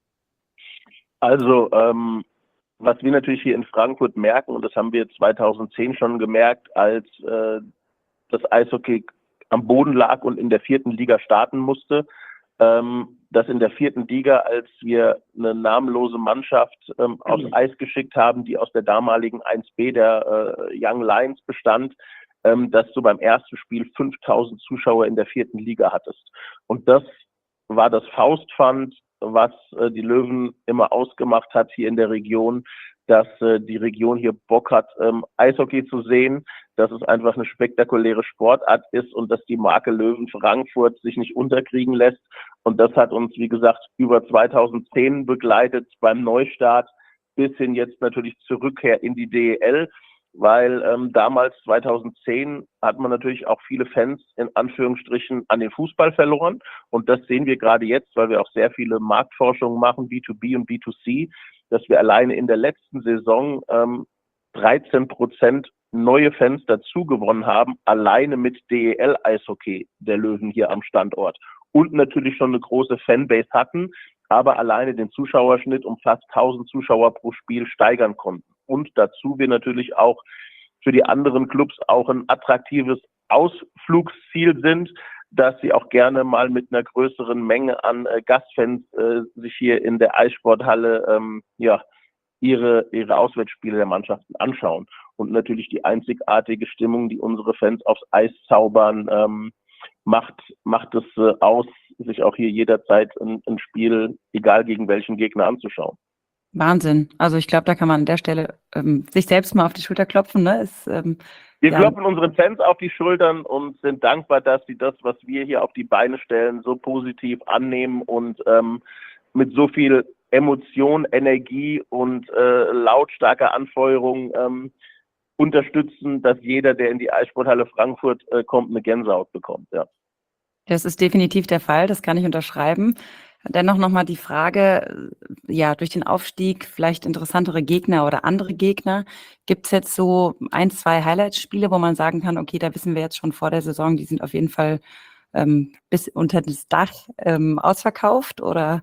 [SPEAKER 4] Also, ähm, was wir natürlich hier in Frankfurt merken, und das haben wir zweitausendzehn schon gemerkt, als äh, das Eishockey am Boden lag und in der vierten Liga starten musste, ähm, dass in der vierten Liga, als wir eine namenlose Mannschaft ähm, aufs Eis geschickt haben, die aus der damaligen eins B der äh, Young Lions bestand, ähm, dass du beim ersten Spiel fünftausend Zuschauer in der vierten Liga hattest. Und das war das Faustpfand, was äh, die Löwen immer ausgemacht hat hier in der Region, dass äh, die Region hier Bock hat, ähm, Eishockey zu sehen, dass es einfach eine spektakuläre Sportart ist und dass die Marke Löwen Frankfurt sich nicht unterkriegen lässt. Und das hat uns, wie gesagt, über zweitausendzehn begleitet beim Neustart bis hin jetzt natürlich zur Rückkehr in die D E L, weil ähm, damals zweitausendzehn hat man natürlich auch viele Fans in Anführungsstrichen an den Fußball verloren. Und das sehen wir gerade jetzt, weil wir auch sehr viele Marktforschungen machen, B zwei B und B zwei C, dass wir alleine in der letzten Saison ähm, dreizehn Prozent neue Fans dazu gewonnen haben, alleine mit D E L-Eishockey der Löwen hier am Standort. Und natürlich schon eine große Fanbase hatten, aber alleine den Zuschauerschnitt um fast tausend Zuschauer pro Spiel steigern konnten. Und dazu wir natürlich auch für die anderen Clubs auch ein attraktives Ausflugsziel sind, dass sie auch gerne mal mit einer größeren Menge an äh, Gastfans äh, sich hier in der Eissporthalle ähm, ja, ihre, ihre Auswärtsspiele der Mannschaften anschauen. Und natürlich die einzigartige Stimmung, die unsere Fans aufs Eis zaubern, ähm, macht, macht es äh, aus, sich auch hier jederzeit ein, ein Spiel, egal gegen welchen Gegner, anzuschauen.
[SPEAKER 3] Wahnsinn. Also ich glaube, da kann man an der Stelle ähm, sich selbst mal auf die Schulter klopfen. Ne? Ist, ähm,
[SPEAKER 4] wir
[SPEAKER 3] ja.
[SPEAKER 4] klopfen unseren Fans auf die Schultern und sind dankbar, dass sie das, was wir hier auf die Beine stellen, so positiv annehmen und ähm, mit so viel Emotion, Energie und äh, lautstarker Anfeuerung ähm, unterstützen, dass jeder, der in die Eissporthalle Frankfurt äh, kommt, eine Gänsehaut bekommt. Ja.
[SPEAKER 3] Das ist definitiv der Fall, das kann ich unterschreiben. Dennoch nochmal die Frage, ja, durch den Aufstieg vielleicht interessantere Gegner oder andere Gegner. Gibt es jetzt so ein, zwei Highlight-Spiele, wo man sagen kann, okay, da wissen wir jetzt schon vor der Saison, die sind auf jeden Fall ähm, bis unter das Dach ähm, ausverkauft, oder?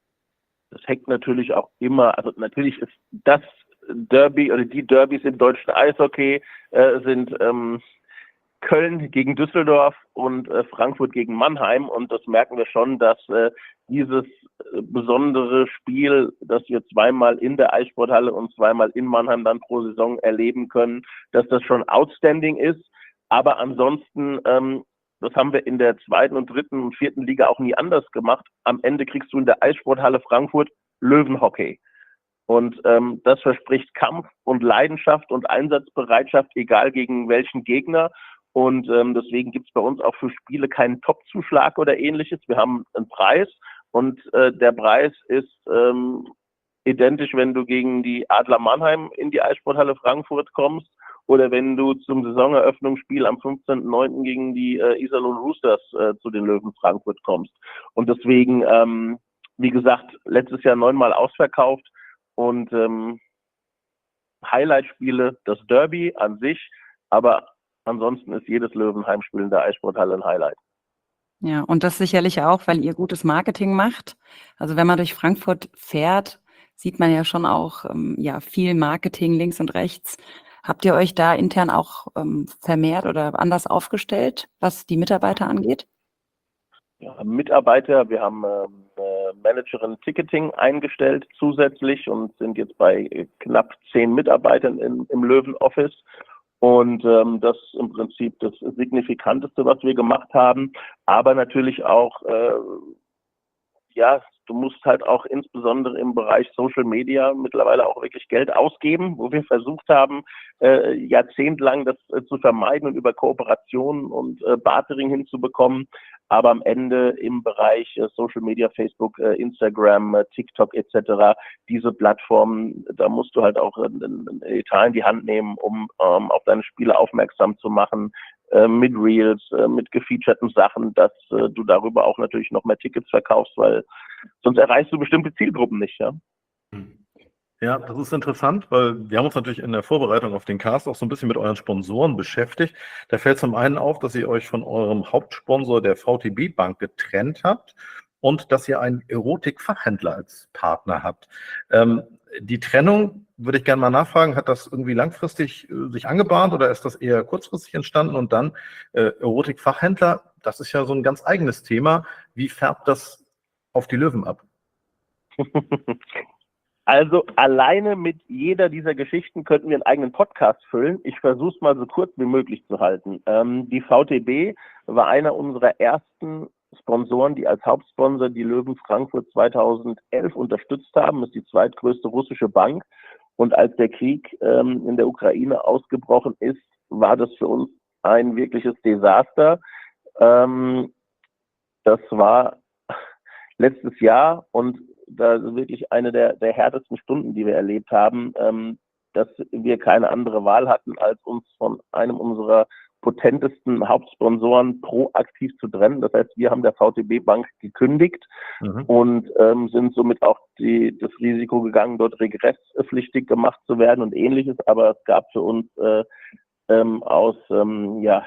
[SPEAKER 4] Das hängt natürlich auch immer, also natürlich ist das Derby oder die Derbys im deutschen Eishockey äh, sind ähm, Köln gegen Düsseldorf und äh, Frankfurt gegen Mannheim, und das merken wir schon, dass äh, dieses äh, besondere Spiel, das wir zweimal in der Eissporthalle und zweimal in Mannheim dann pro Saison erleben können, dass das schon outstanding ist. Aber ansonsten, ähm, das haben wir in der zweiten und dritten und vierten Liga auch nie anders gemacht. Am Ende kriegst du in der Eissporthalle Frankfurt Löwenhockey. Und ähm, das verspricht Kampf und Leidenschaft und Einsatzbereitschaft, egal gegen welchen Gegner. Und ähm, deswegen gibt es bei uns auch für Spiele keinen Top-Zuschlag oder ähnliches. Wir haben einen Preis, und äh, der Preis ist ähm, identisch, wenn du gegen die Adler Mannheim in die Eissporthalle Frankfurt kommst oder wenn du zum Saisoneröffnungsspiel am fünfzehnten neunten gegen die äh, Iserlohn Roosters äh, zu den Löwen Frankfurt kommst. Und deswegen, ähm, wie gesagt, letztes Jahr neunmal ausverkauft. Und ähm, Highlight-Spiele, das Derby an sich, aber ansonsten ist jedes Löwenheimspiel in der Eissporthalle ein Highlight.
[SPEAKER 3] Ja, und das sicherlich auch, weil ihr gutes Marketing macht. Also wenn man durch Frankfurt fährt, sieht man ja schon auch ähm, ja, viel Marketing links und rechts. Habt ihr euch da intern auch ähm, vermehrt oder anders aufgestellt, was die Mitarbeiter angeht?
[SPEAKER 4] Ja, Mitarbeiter, wir haben ähm, eine Managerin Ticketing eingestellt zusätzlich und sind jetzt bei knapp zehn Mitarbeitern in, im Löwen-Office. Und ähm, das ist im Prinzip das Signifikanteste, was wir gemacht haben. Aber natürlich auch äh, ja, du musst halt auch insbesondere im Bereich Social Media mittlerweile auch wirklich Geld ausgeben, wo wir versucht haben, äh, jahrzehntelang das äh, zu vermeiden und über Kooperationen und äh, Bartering hinzubekommen. Aber am Ende im Bereich äh, Social Media, Facebook, äh, Instagram, äh, TikTok et cetera, diese Plattformen, da musst du halt auch ein Etat in die Hand nehmen, um ähm, auf deine Spiele aufmerksam zu machen, äh, mit Reels, äh, mit gefeaturten Sachen, dass äh, du darüber auch natürlich noch mehr Tickets verkaufst, weil sonst erreichst du bestimmte Zielgruppen nicht, ja.
[SPEAKER 2] Ja, das ist interessant, weil wir haben uns natürlich in der Vorbereitung auf den Cast auch so ein bisschen mit euren Sponsoren beschäftigt. Da fällt zum einen auf, dass ihr euch von eurem Hauptsponsor der V T B Bank getrennt habt und dass ihr einen Erotikfachhändler als Partner habt. Ähm, die Trennung, würde ich gerne mal nachfragen, hat das irgendwie langfristig äh, sich angebahnt oder ist das eher kurzfristig entstanden? Und dann äh, Erotikfachhändler, das ist ja so ein ganz eigenes Thema. Wie färbt das auf die Löwen ab?
[SPEAKER 4] Also alleine mit jeder dieser Geschichten könnten wir einen eigenen Podcast füllen. Ich versuche es mal so kurz wie möglich zu halten. Ähm, die V T B war einer unserer ersten Sponsoren, die als Hauptsponsor die Löwen Frankfurt zweitausendelf unterstützt haben. Das ist die zweitgrößte russische Bank. Und als der Krieg ähm, in der Ukraine ausgebrochen ist, war das für uns ein wirkliches Desaster. Ähm, das war letztes Jahr und da ist wirklich eine der, der härtesten Stunden, die wir erlebt haben, ähm, dass wir keine andere Wahl hatten, als uns von einem unserer potentesten Hauptsponsoren proaktiv zu trennen. Das heißt, wir haben der V T B Bank gekündigt mhm. und ähm, sind somit auch die, das Risiko gegangen, dort regresspflichtig gemacht zu werden und ähnliches. Aber es gab für uns äh, ähm, aus ähm, ja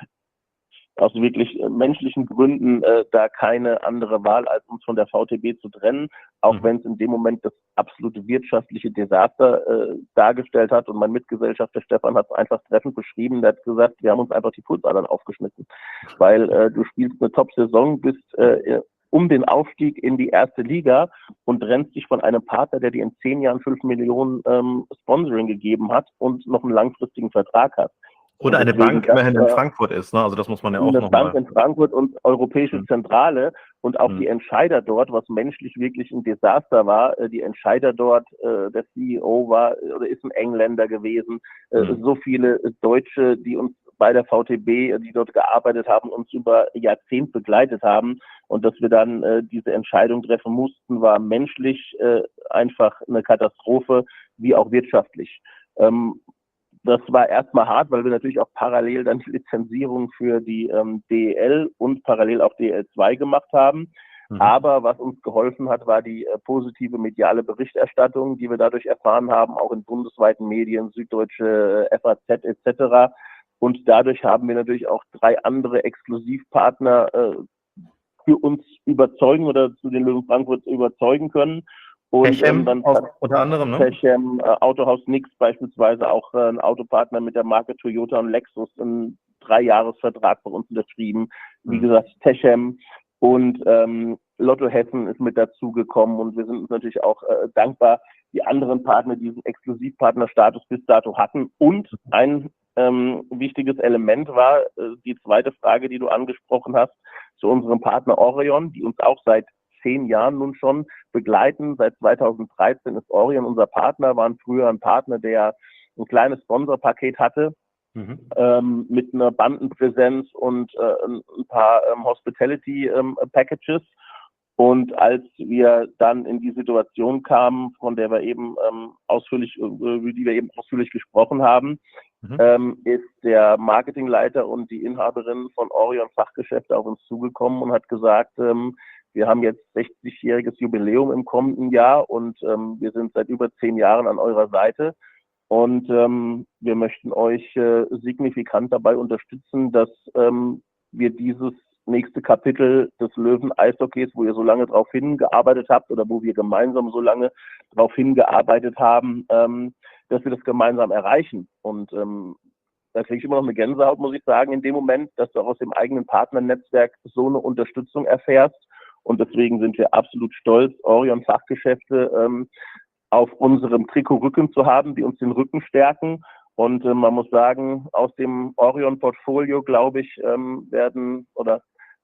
[SPEAKER 4] aus wirklich äh, menschlichen Gründen äh, da keine andere Wahl, als uns von der V T B zu trennen, auch mhm. wenn es in dem Moment das absolute wirtschaftliche Desaster äh, dargestellt hat. Und mein Mitgesellschafter Stefan hat es einfach treffend beschrieben. Der hat gesagt, wir haben uns einfach die Pulsadern aufgeschnitten, weil äh, du spielst eine Top-Saison, bist äh, um den Aufstieg in die erste Liga und trennst dich von einem Partner, der dir in zehn Jahren fünf Millionen ähm, Sponsoring gegeben hat und noch einen langfristigen Vertrag hat.
[SPEAKER 2] Oder eine Bank immerhin in Frankfurt ist, ne? Also das muss man ja auch noch mal.
[SPEAKER 4] Eine Bank in Frankfurt und Europäische hm. Zentrale und auch hm. die Entscheider dort, was menschlich wirklich ein Desaster war. Die Entscheider dort, der C E O war oder ist ein Engländer gewesen. Hm. So viele Deutsche, die uns bei der V T B, die dort gearbeitet haben, uns über Jahrzehnte begleitet haben. Und dass wir dann äh, diese Entscheidung treffen mussten, war menschlich äh, einfach eine Katastrophe, wie auch wirtschaftlich. Ähm, Das war erstmal hart, weil wir natürlich auch parallel dann die Lizenzierung für die ähm, D E L und parallel auch D E L zwei gemacht haben. Mhm. Aber was uns geholfen hat, war die äh, positive mediale Berichterstattung, die wir dadurch erfahren haben, auch in bundesweiten Medien, Süddeutsche, äh, F A Z et cetera. Und dadurch haben wir natürlich auch drei andere Exklusivpartner äh, für uns überzeugen oder zu den Löwen Frankfurt überzeugen können. Und
[SPEAKER 2] Techem,
[SPEAKER 4] ähm, dann
[SPEAKER 2] auch, unter anderem, ne?
[SPEAKER 4] Techem, äh, Autohaus Nix beispielsweise, auch äh, ein Autopartner mit der Marke Toyota und Lexus, einen Dreijahresvertrag bei uns unterschrieben. Wie mhm. gesagt, Techem und ähm, Lotto Hessen ist mit dazugekommen und wir sind uns natürlich auch äh, dankbar, die anderen Partner, die diesen Exklusivpartnerstatus bis dato hatten. Und ein ähm, wichtiges Element war äh, die zweite Frage, die du angesprochen hast, zu unserem Partner Orion, die uns auch seit zehn Jahren nun schon begleiten. Seit zweitausenddreizehn ist Orion unser Partner, waren früher ein Partner, der ein kleines Sponsorpaket hatte, mhm. ähm, mit einer Bandenpräsenz und äh, ein, ein paar ähm, Hospitality-Packages. Ähm, und als wir dann in die Situation kamen, von der wir eben ähm, ausführlich, über die wir eben ausführlich gesprochen haben, mhm. ähm, ist der Marketingleiter und die Inhaberin von Orion Fachgeschäfte auf uns zugekommen und hat gesagt, ähm, wir haben jetzt sechzigjähriges Jubiläum im kommenden Jahr und ähm, wir sind seit über zehn Jahren an eurer Seite und ähm, wir möchten euch äh, signifikant dabei unterstützen, dass ähm, wir dieses nächste Kapitel des Löwen-Eishockeys, wo ihr so lange drauf hingearbeitet habt oder wo wir gemeinsam so lange drauf hingearbeitet haben, ähm, dass wir das gemeinsam erreichen. Und ähm, da kriege ich immer noch eine Gänsehaut, muss ich sagen, in dem Moment, dass du aus dem eigenen Partnernetzwerk so eine Unterstützung erfährst. Und deswegen sind wir absolut stolz, Orion Fachgeschäfte ähm, auf unserem Trikotrücken zu haben, die uns den Rücken stärken. Und äh, man muss sagen, aus dem Orion-Portfolio, glaube ich, ähm, werden oder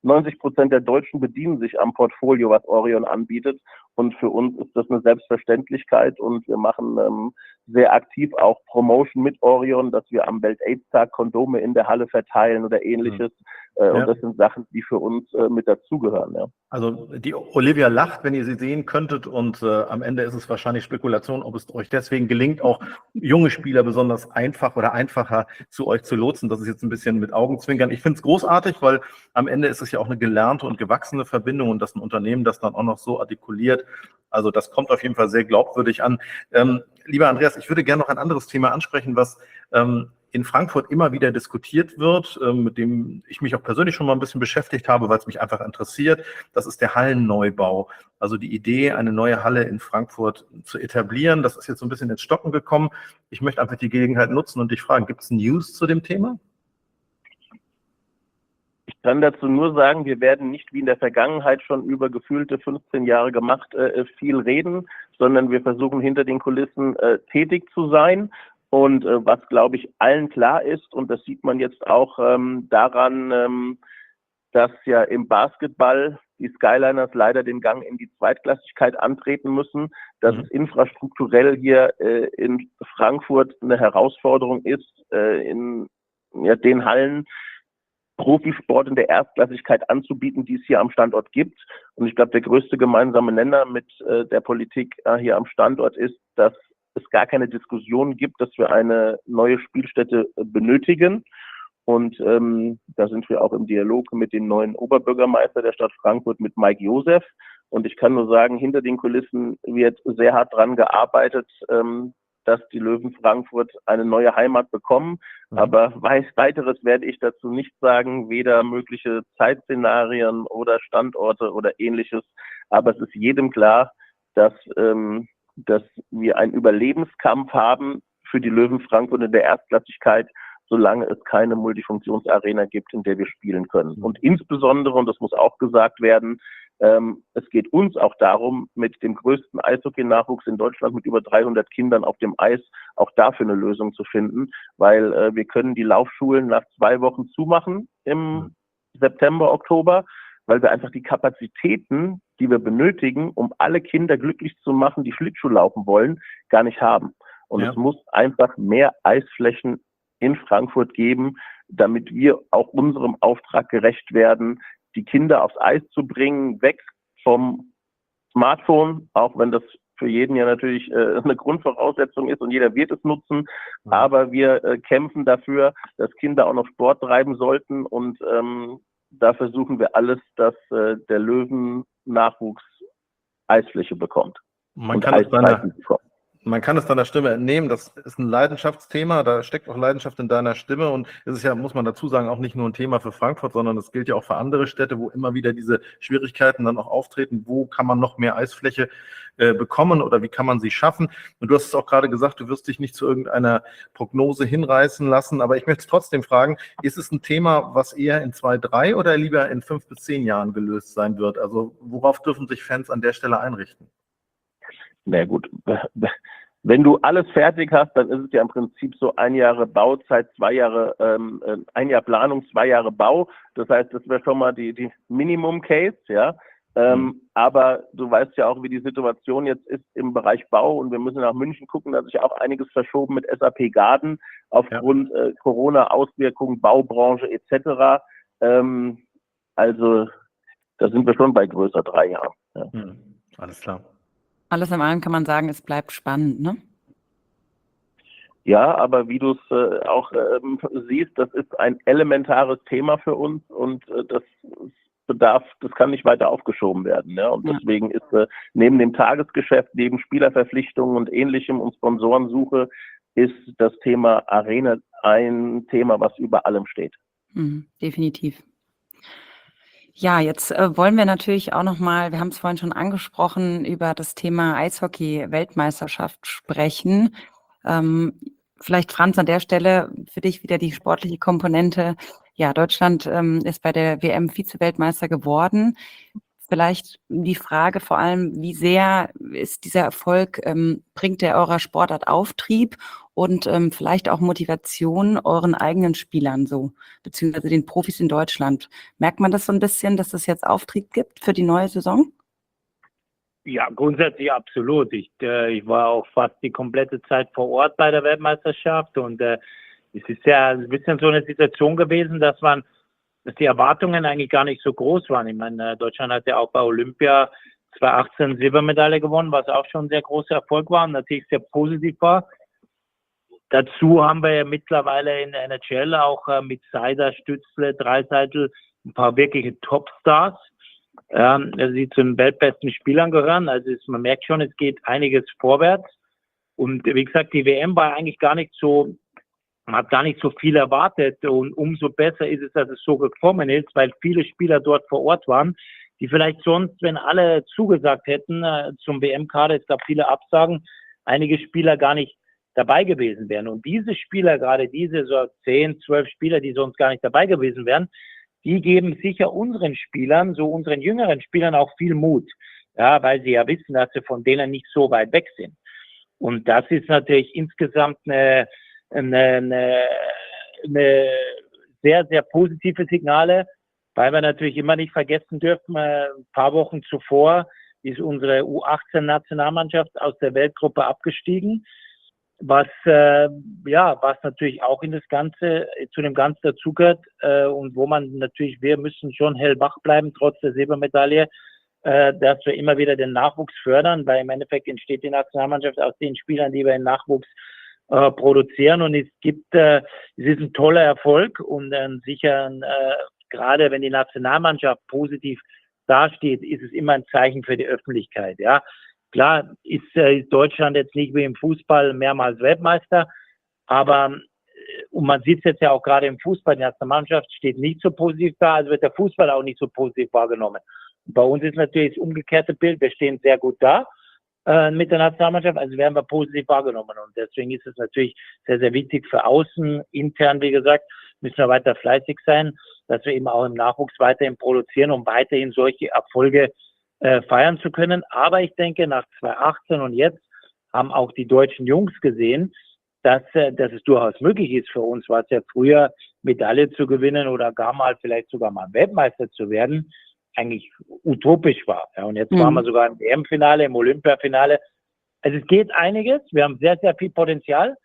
[SPEAKER 4] neunzig Prozent der Deutschen bedienen sich am Portfolio, was Orion anbietet. Und für uns ist das eine Selbstverständlichkeit und wir machen ähm, sehr aktiv auch Promotion mit Orion, dass wir am Welt-Aids-Tag Kondome in der Halle verteilen oder ähnliches. Mhm. Äh,
[SPEAKER 2] ja.
[SPEAKER 4] Und das sind Sachen, die für uns äh, mit dazugehören. Ja.
[SPEAKER 2] Also die Olivia lacht, wenn ihr sie sehen könntet und äh, am Ende ist es wahrscheinlich Spekulation, ob es euch deswegen gelingt, auch junge Spieler besonders einfach oder einfacher zu euch zu lotsen. Das ist jetzt ein bisschen mit Augenzwinkern. Ich finde es großartig, weil am Ende ist es ja auch eine gelernte und gewachsene Verbindung und dass ein Unternehmen das dann auch noch so artikuliert. Also das kommt auf jeden Fall sehr glaubwürdig an. Ähm, lieber Andreas, ich würde gerne noch ein anderes Thema ansprechen, was ähm, in Frankfurt immer wieder diskutiert wird, ähm, mit dem ich mich auch persönlich schon mal ein bisschen beschäftigt habe, weil es mich einfach interessiert. Das ist der Hallenneubau. Also die Idee, eine neue Halle in Frankfurt zu etablieren. Das ist jetzt so ein bisschen ins Stocken gekommen. Ich möchte einfach die Gelegenheit nutzen und dich fragen, gibt es News zu dem Thema?
[SPEAKER 4] Ich kann dazu nur sagen, wir werden nicht wie in der Vergangenheit schon über gefühlte fünfzehn Jahre gemacht, äh, viel reden, sondern wir versuchen hinter den Kulissen äh, tätig zu sein. Und äh, was, glaube ich, allen klar ist, und das sieht man jetzt auch ähm, daran, ähm, dass ja im Basketball die Skyliners leider den Gang in die Zweitklassigkeit antreten müssen, dass mhm. es infrastrukturell hier äh, in Frankfurt eine Herausforderung ist, äh, in ja, den Hallen Profisport in der Erstklassigkeit anzubieten, die es hier am Standort gibt. Und ich glaube, der größte gemeinsame Nenner mit äh, der Politik äh, hier am Standort ist, dass es gar keine Diskussion gibt, dass wir eine neue Spielstätte äh, benötigen. Und ähm, da sind wir auch im Dialog mit dem neuen Oberbürgermeister der Stadt Frankfurt, mit Mike Josef. Und ich kann nur sagen, hinter den Kulissen wird sehr hart dran gearbeitet, ähm, dass die Löwen Frankfurt eine neue Heimat bekommen. Mhm. Aber weiteres werde ich dazu nicht sagen, weder mögliche Zeitszenarien oder Standorte oder ähnliches. Aber es ist jedem klar, dass, ähm, dass wir einen Überlebenskampf haben für die Löwen Frankfurt in der Erstklassigkeit, solange es keine Multifunktionsarena gibt, in der wir spielen können. Mhm. Und insbesondere, und das muss auch gesagt werden, Ähm, es geht uns auch darum, mit dem größten Eishockey-Nachwuchs in Deutschland mit über dreihundert Kindern auf dem Eis auch dafür eine Lösung zu finden, weil äh, wir können die Laufschulen nach zwei Wochen zumachen im mhm. September, Oktober, weil wir einfach die Kapazitäten, die wir benötigen, um alle Kinder glücklich zu machen, die Schlittschuh laufen wollen, gar nicht haben. Und ja. es muss einfach mehr Eisflächen in Frankfurt geben, damit wir auch unserem Auftrag gerecht werden, die Kinder aufs Eis zu bringen, weg vom Smartphone, auch wenn das für jeden ja natürlich äh, eine Grundvoraussetzung ist und jeder wird es nutzen. Mhm. Aber wir äh, kämpfen dafür, dass Kinder auch noch Sport treiben sollten und ähm, da versuchen wir alles, dass äh, der Löwen-Nachwuchs Eisfläche bekommt.
[SPEAKER 2] Man kann es deiner, man kann es deiner Stimme entnehmen, das ist ein Leidenschaftsthema, da steckt auch Leidenschaft in deiner Stimme und es ist ja, muss man dazu sagen, auch nicht nur ein Thema für Frankfurt, sondern es gilt ja auch für andere Städte, wo immer wieder diese Schwierigkeiten dann auch auftreten, wo kann man noch mehr Eisfläche äh, bekommen oder wie kann man sie schaffen. Und du hast es auch gerade gesagt, du wirst dich nicht zu irgendeiner Prognose hinreißen lassen, aber ich möchte es trotzdem fragen, ist es ein Thema, was eher in zwei, drei oder lieber in fünf bis zehn Jahren gelöst sein wird? Also worauf dürfen sich Fans an der Stelle einrichten?
[SPEAKER 4] Na gut, wenn du alles fertig hast, dann ist es ja im Prinzip so ein Jahre Bauzeit, zwei Jahre, ähm, ein Jahr Planung, zwei Jahre Bau. Das heißt, das wäre schon mal die, die Minimum-Case, ja. Ähm, mhm. Aber du weißt ja auch, wie die Situation jetzt ist im Bereich Bau und wir müssen nach München gucken, da hat sich ja auch einiges verschoben mit S A P Garden aufgrund ja. äh, Corona-Auswirkungen, Baubranche et cetera. Ähm, also da sind wir schon bei größer drei Jahren. Ja.
[SPEAKER 2] Mhm. Alles klar.
[SPEAKER 3] Alles in allem kann man sagen, es bleibt spannend, ne?
[SPEAKER 4] Ja, aber wie du es äh, auch ähm, siehst, das ist ein elementares Thema für uns und äh, das bedarf, das kann nicht weiter aufgeschoben werden. Ja? Und ja. deswegen ist äh, neben dem Tagesgeschäft, neben Spielerverpflichtungen und Ähnlichem und Sponsorensuche ist das Thema Arena ein Thema, was über allem steht.
[SPEAKER 3] Mhm, definitiv. Ja, jetzt äh, wollen wir natürlich auch noch mal, wir haben es vorhin schon angesprochen, über das Thema Eishockey-Weltmeisterschaft sprechen. Ähm, vielleicht, Franz, an der Stelle für dich wieder die sportliche Komponente. Ja, Deutschland ähm, ist bei der W M Vize-Weltmeister geworden. vielleicht die Frage vor allem, wie sehr ist dieser Erfolg, ähm, bringt der eurer Sportart Auftrieb und ähm, vielleicht auch Motivation euren eigenen Spielern so, beziehungsweise den Profis in Deutschland? Merkt man das so ein bisschen, dass es jetzt Auftrieb gibt für die neue Saison?
[SPEAKER 5] Ja, grundsätzlich absolut. Ich, äh, ich war auch fast die komplette Zeit vor Ort bei der Weltmeisterschaft und äh, es ist ja ein bisschen so eine Situation gewesen, dass man, dass die Erwartungen eigentlich gar nicht so groß waren. Ich meine, äh, Deutschland hat ja auch bei Olympia zweitausendachtzehn Silbermedaille gewonnen, was auch schon ein sehr großer Erfolg war und natürlich sehr positiv war. Dazu haben wir ja mittlerweile in der N H L auch äh, mit Seider, Stützle, Dreiseitel ein paar wirkliche Topstars, ähm, die zu den weltbesten Spielern gehören. Also es, man merkt schon, es geht einiges vorwärts. Und wie gesagt, die W M war eigentlich gar nicht so, man hat gar nicht so viel erwartet. Und umso besser ist es, dass es so gekommen ist, weil viele Spieler dort vor Ort waren, die vielleicht sonst, wenn alle zugesagt hätten äh, zum W M-Kader, es gab viele Absagen, einige Spieler gar nicht dabei gewesen wären. Und diese Spieler, gerade diese so zehn, zwölf Spieler, die sonst gar nicht dabei gewesen wären, die geben sicher unseren Spielern, so unseren jüngeren Spielern auch viel Mut. Ja, weil sie ja wissen, dass sie von denen nicht so weit weg sind. Und das ist natürlich insgesamt eine, eine, eine, eine sehr, sehr positive Signale, weil wir natürlich immer nicht vergessen dürfen, ein paar Wochen zuvor ist unsere U achtzehn-Nationalmannschaft aus der Weltgruppe abgestiegen, was äh, ja, was natürlich auch in das Ganze, zu dem Ganzen dazugehört äh, und wo man natürlich, wir müssen schon hellwach bleiben, trotz der Silbermedaille, äh, dass wir immer wieder den Nachwuchs fördern, weil im Endeffekt entsteht die Nationalmannschaft aus den Spielern, die wir im Nachwuchs äh, produzieren und es gibt, äh, es ist ein toller Erfolg und äh, sicher, äh, gerade wenn die Nationalmannschaft positiv dasteht, ist es immer ein Zeichen für die Öffentlichkeit, ja. Klar ist, äh, ist Deutschland jetzt nicht wie im Fußball mehrmals Weltmeister, aber äh, und man sieht es jetzt ja auch gerade im Fußball, die Nationalmannschaft steht nicht so positiv da, also wird der Fußball auch nicht so positiv wahrgenommen. Und bei uns ist natürlich das umgekehrte Bild, wir stehen sehr gut da äh, mit der Nationalmannschaft, also werden wir positiv wahrgenommen und deswegen ist es natürlich sehr, sehr wichtig für außen, intern, wie gesagt, müssen wir weiter fleißig sein, dass wir eben auch im Nachwuchs weiterhin produzieren, um weiterhin solche Erfolge Äh, feiern zu können. Aber ich denke, nach zweitausendachtzehn und jetzt haben auch die deutschen Jungs gesehen, dass, äh, dass es durchaus möglich ist für uns, was ja früher Medaille zu gewinnen oder gar mal vielleicht sogar mal Weltmeister zu werden, eigentlich utopisch war. Ja, und jetzt mhm. waren wir sogar im W M-Finale, im Olympiafinale. Also es geht einiges. Wir haben sehr, sehr viel Potenzial.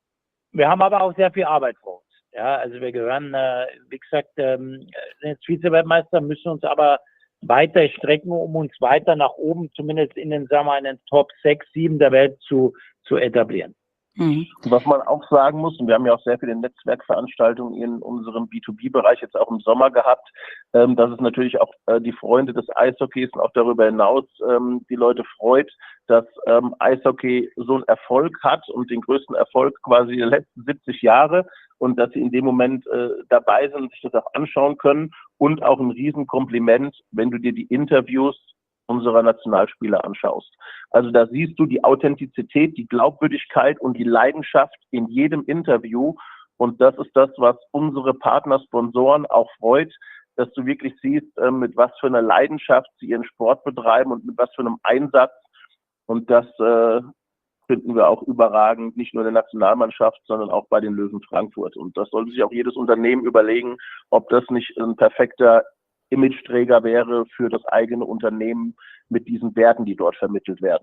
[SPEAKER 5] Wir haben aber auch sehr viel Arbeit vor uns. Ja, also wir gehören, äh, wie gesagt, ähm, jetzt Vize-Weltmeister, müssen uns aber weiter strecken, um uns weiter nach oben, zumindest in den, sagen wir, in den Top sechs, sieben der Welt zu, zu etablieren.
[SPEAKER 4] Mhm. Was man auch sagen muss, und wir haben ja auch sehr viele Netzwerkveranstaltungen in unserem B zwei B-Bereich jetzt auch im Sommer gehabt, ähm, dass es natürlich auch äh, die Freunde des Eishockeys und auch darüber hinaus ähm, die Leute freut, dass ähm, Eishockey so einen Erfolg hat und den größten Erfolg quasi der letzten siebzig Jahre und dass sie in dem Moment äh, dabei sind und sich das auch anschauen können und auch ein Riesenkompliment, wenn du dir die Interviews unserer Nationalspieler anschaust. Also da siehst du die Authentizität, die Glaubwürdigkeit und die Leidenschaft in jedem Interview. Und das ist das, was unsere Partner, Sponsoren auch freut, dass du wirklich siehst, mit was für einer Leidenschaft sie ihren Sport betreiben und mit was für einem Einsatz. Und das äh, finden wir auch überragend, nicht nur in der Nationalmannschaft, sondern auch bei den Löwen Frankfurt. Und das sollte sich auch jedes Unternehmen überlegen, ob das nicht ein perfekter Imageträger wäre für das eigene Unternehmen mit diesen Werten, die dort vermittelt werden.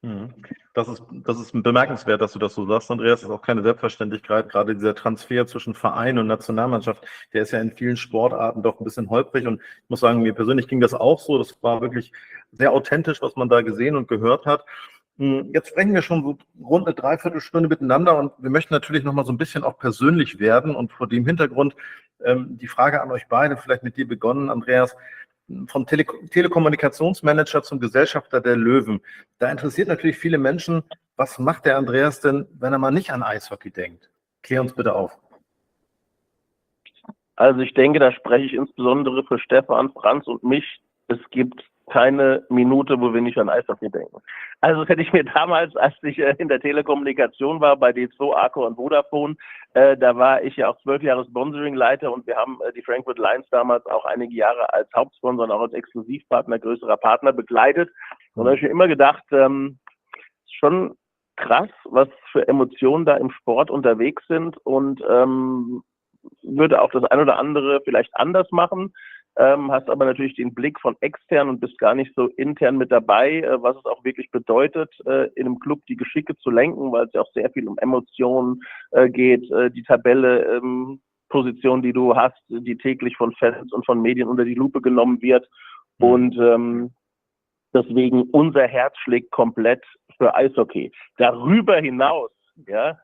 [SPEAKER 2] Das ist, das ist bemerkenswert, dass du das so sagst, Andreas. Das ist auch keine Selbstverständlichkeit. Gerade dieser Transfer zwischen Verein und Nationalmannschaft, der ist ja in vielen Sportarten doch ein bisschen holprig. Und ich muss sagen, mir persönlich ging das auch so. Das war wirklich sehr authentisch, was man da gesehen und gehört hat. Jetzt sprechen wir schon so rund eine Dreiviertelstunde miteinander und wir möchten natürlich noch mal so ein bisschen auch persönlich werden und vor dem Hintergrund ähm, die Frage an euch beide, vielleicht mit dir begonnen, Andreas, vom Tele- Telekommunikationsmanager zum Gesellschafter der Löwen. Da interessiert natürlich viele Menschen, was macht der Andreas denn, wenn er mal nicht an Eishockey denkt? Klär uns bitte auf.
[SPEAKER 4] Also ich denke, da spreche ich insbesondere für Stefan, Franz und mich, es gibt keine Minute, wo wir nicht an Eishockey denken. Also das hätte ich mir damals, als ich äh, in der Telekommunikation war, bei D zwei, Arco und Vodafone, äh, da war ich ja auch zwölf Jahre Sponsoringleiter und wir haben äh, die Frankfurt Lions damals auch einige Jahre als Hauptsponsor und auch als Exklusivpartner, größerer Partner begleitet. Und da habe ich mir immer gedacht, ähm, schon krass, was für Emotionen da im Sport unterwegs sind und ähm, würde auch das ein oder andere vielleicht anders machen. Ähm, hast aber natürlich den Blick von extern und bist gar nicht so intern mit dabei, äh, was es auch wirklich bedeutet, äh, in einem Club die Geschicke zu lenken, weil es ja auch sehr viel um Emotionen äh, geht, äh, die Tabelle, ähm, Position, die du hast, die täglich von Fans und von Medien unter die Lupe genommen wird und ähm, deswegen unser Herz schlägt komplett für Eishockey. Darüber hinaus, ja,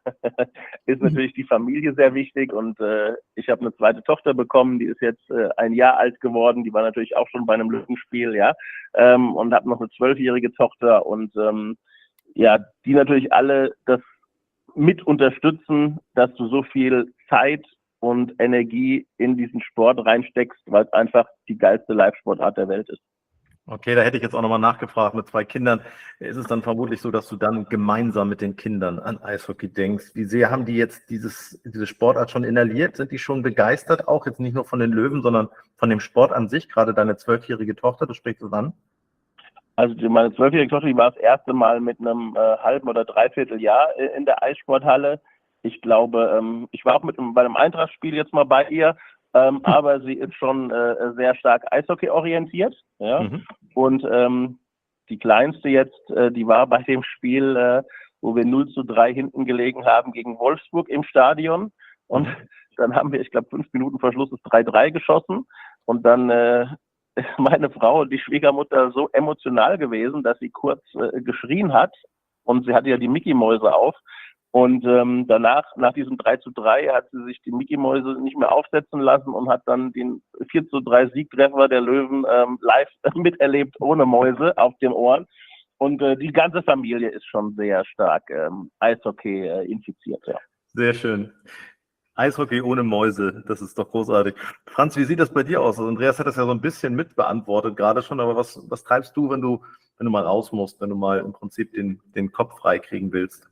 [SPEAKER 4] ist natürlich die Familie sehr wichtig und äh, ich habe eine zweite Tochter bekommen, die ist jetzt äh, ein Jahr alt geworden, die war natürlich auch schon bei einem Löwenspiel, ja, ähm, und habe noch eine zwölfjährige Tochter und ähm, ja, die natürlich alle das mit unterstützen, dass du so viel Zeit und Energie in diesen Sport reinsteckst, weil es einfach die geilste Live-Sportart der Welt ist.
[SPEAKER 2] Okay, da hätte ich jetzt auch nochmal nachgefragt. Mit zwei Kindern ist es dann vermutlich so, dass du dann gemeinsam mit den Kindern an Eishockey denkst. Wie sehr haben die jetzt dieses, diese Sportart schon inhaliert? Sind die schon begeistert? Auch jetzt nicht nur von den Löwen, sondern von dem Sport an sich? Gerade deine zwölfjährige Tochter, du sprichst es an?
[SPEAKER 4] Also meine zwölfjährige Tochter, die war das erste Mal mit einem äh, halben oder dreiviertel Jahr äh, in der Eissporthalle. Ich glaube, ähm, ich war auch mit bei einem Eintracht-Spiel jetzt mal bei ihr. Ähm, aber sie ist schon äh, sehr stark Eishockey orientiert, ja. Mhm. Und ähm, die Kleinste jetzt, äh, die war bei dem Spiel, äh, wo wir null zu drei hinten gelegen haben gegen Wolfsburg im Stadion. Und mhm. dann haben wir, ich glaube, fünf Minuten vor Schluss ist drei drei geschossen. Und dann äh, ist meine Frau, die Schwiegermutter, so emotional gewesen, dass sie kurz äh, geschrien hat. Und sie hatte ja die Mickey-Mäuse auf. Und ähm, danach, nach diesem drei zu drei, hat sie sich die Mickey-Mäuse nicht mehr aufsetzen lassen und hat dann den vier zu drei Siegtreffer der Löwen ähm, live miterlebt, ohne Mäuse auf den Ohren. Und äh, die ganze Familie ist schon sehr stark ähm, Eishockey äh, infiziert. Ja.
[SPEAKER 2] Sehr schön. Eishockey ohne Mäuse, das ist doch großartig. Franz, wie sieht das bei dir aus? Also Andreas hat das ja so ein bisschen mitbeantwortet gerade schon, aber was, was treibst du, wenn du, wenn du mal raus musst, wenn du mal im Prinzip den, den Kopf frei kriegen willst?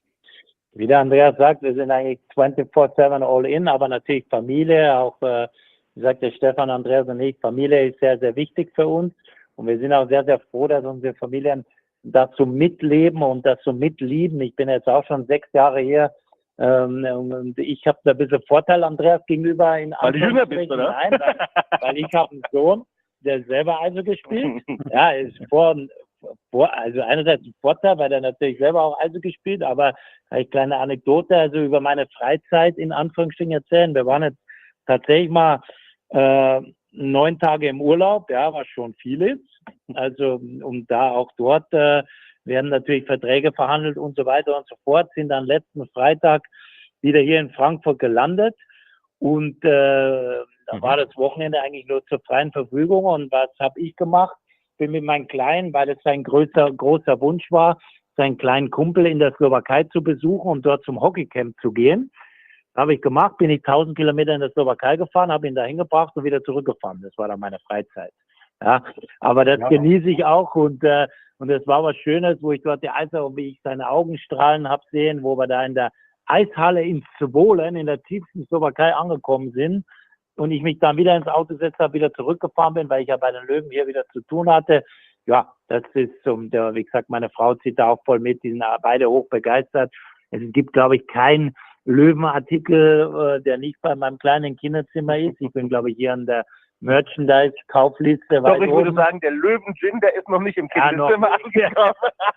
[SPEAKER 5] Wie der Andreas sagt, wir sind eigentlich vierundzwanzig sieben all in, aber natürlich Familie, auch, äh, wie sagt der Stefan, Andreas und ich, Familie ist sehr, sehr wichtig für uns. Und wir sind auch sehr, sehr froh, dass unsere Familien dazu mitleben und das so mitlieben. Ich bin jetzt auch schon sechs Jahre hier ähm, und ich habe da ein bisschen Vorteil, Andreas, gegenüber. In
[SPEAKER 4] weil du jünger bist, oder?
[SPEAKER 5] Nein, weil, weil ich habe einen Sohn, der selber also gespielt. Ja, ist vor... Vor, also einerseits ein Vorteil, weil er natürlich selber auch also gespielt, aber eine kleine Anekdote, also über meine Freizeit in Anführungsstrichen erzählen. Wir waren jetzt tatsächlich mal äh, neun Tage im Urlaub, ja, was schon viel ist. Also um da auch dort äh, werden natürlich Verträge verhandelt und so weiter und so fort, sind dann letzten Freitag wieder hier in Frankfurt gelandet und äh, da mhm. war das Wochenende eigentlich nur zur freien Verfügung und was habe ich gemacht? Bin mit meinem Kleinen, weil es sein größer, großer Wunsch war, seinen kleinen Kumpel in der Slowakei zu besuchen und dort zum Hockeycamp zu gehen. Habe ich gemacht, bin ich tausend Kilometer in der Slowakei gefahren, habe ihn da hingebracht und wieder zurückgefahren. Das war dann meine Freizeit. Ja, aber das ja. genieße ich auch und äh, und das war was Schönes, wo ich dort die Eishalle und wie ich seine Augen strahlen habe sehen, wo wir da in der Eishalle in Zvolen, in der tiefsten Slowakei angekommen sind. Und ich mich dann wieder ins Auto gesetzt habe, wieder zurückgefahren bin, weil ich ja bei den Löwen hier wieder zu tun hatte. Ja, das ist, um, der, wie gesagt, meine Frau zieht da auch voll mit, die sind beide hoch begeistert. Es gibt, glaube ich, keinen Löwenartikel, äh, der nicht bei meinem kleinen Kinderzimmer ist. Ich bin, glaube ich, hier an der Merchandise-Kaufliste.
[SPEAKER 4] Doch, ich oben. würde sagen, der Löwen-Gin, der ist noch nicht im Kinderzimmer ja, angekommen.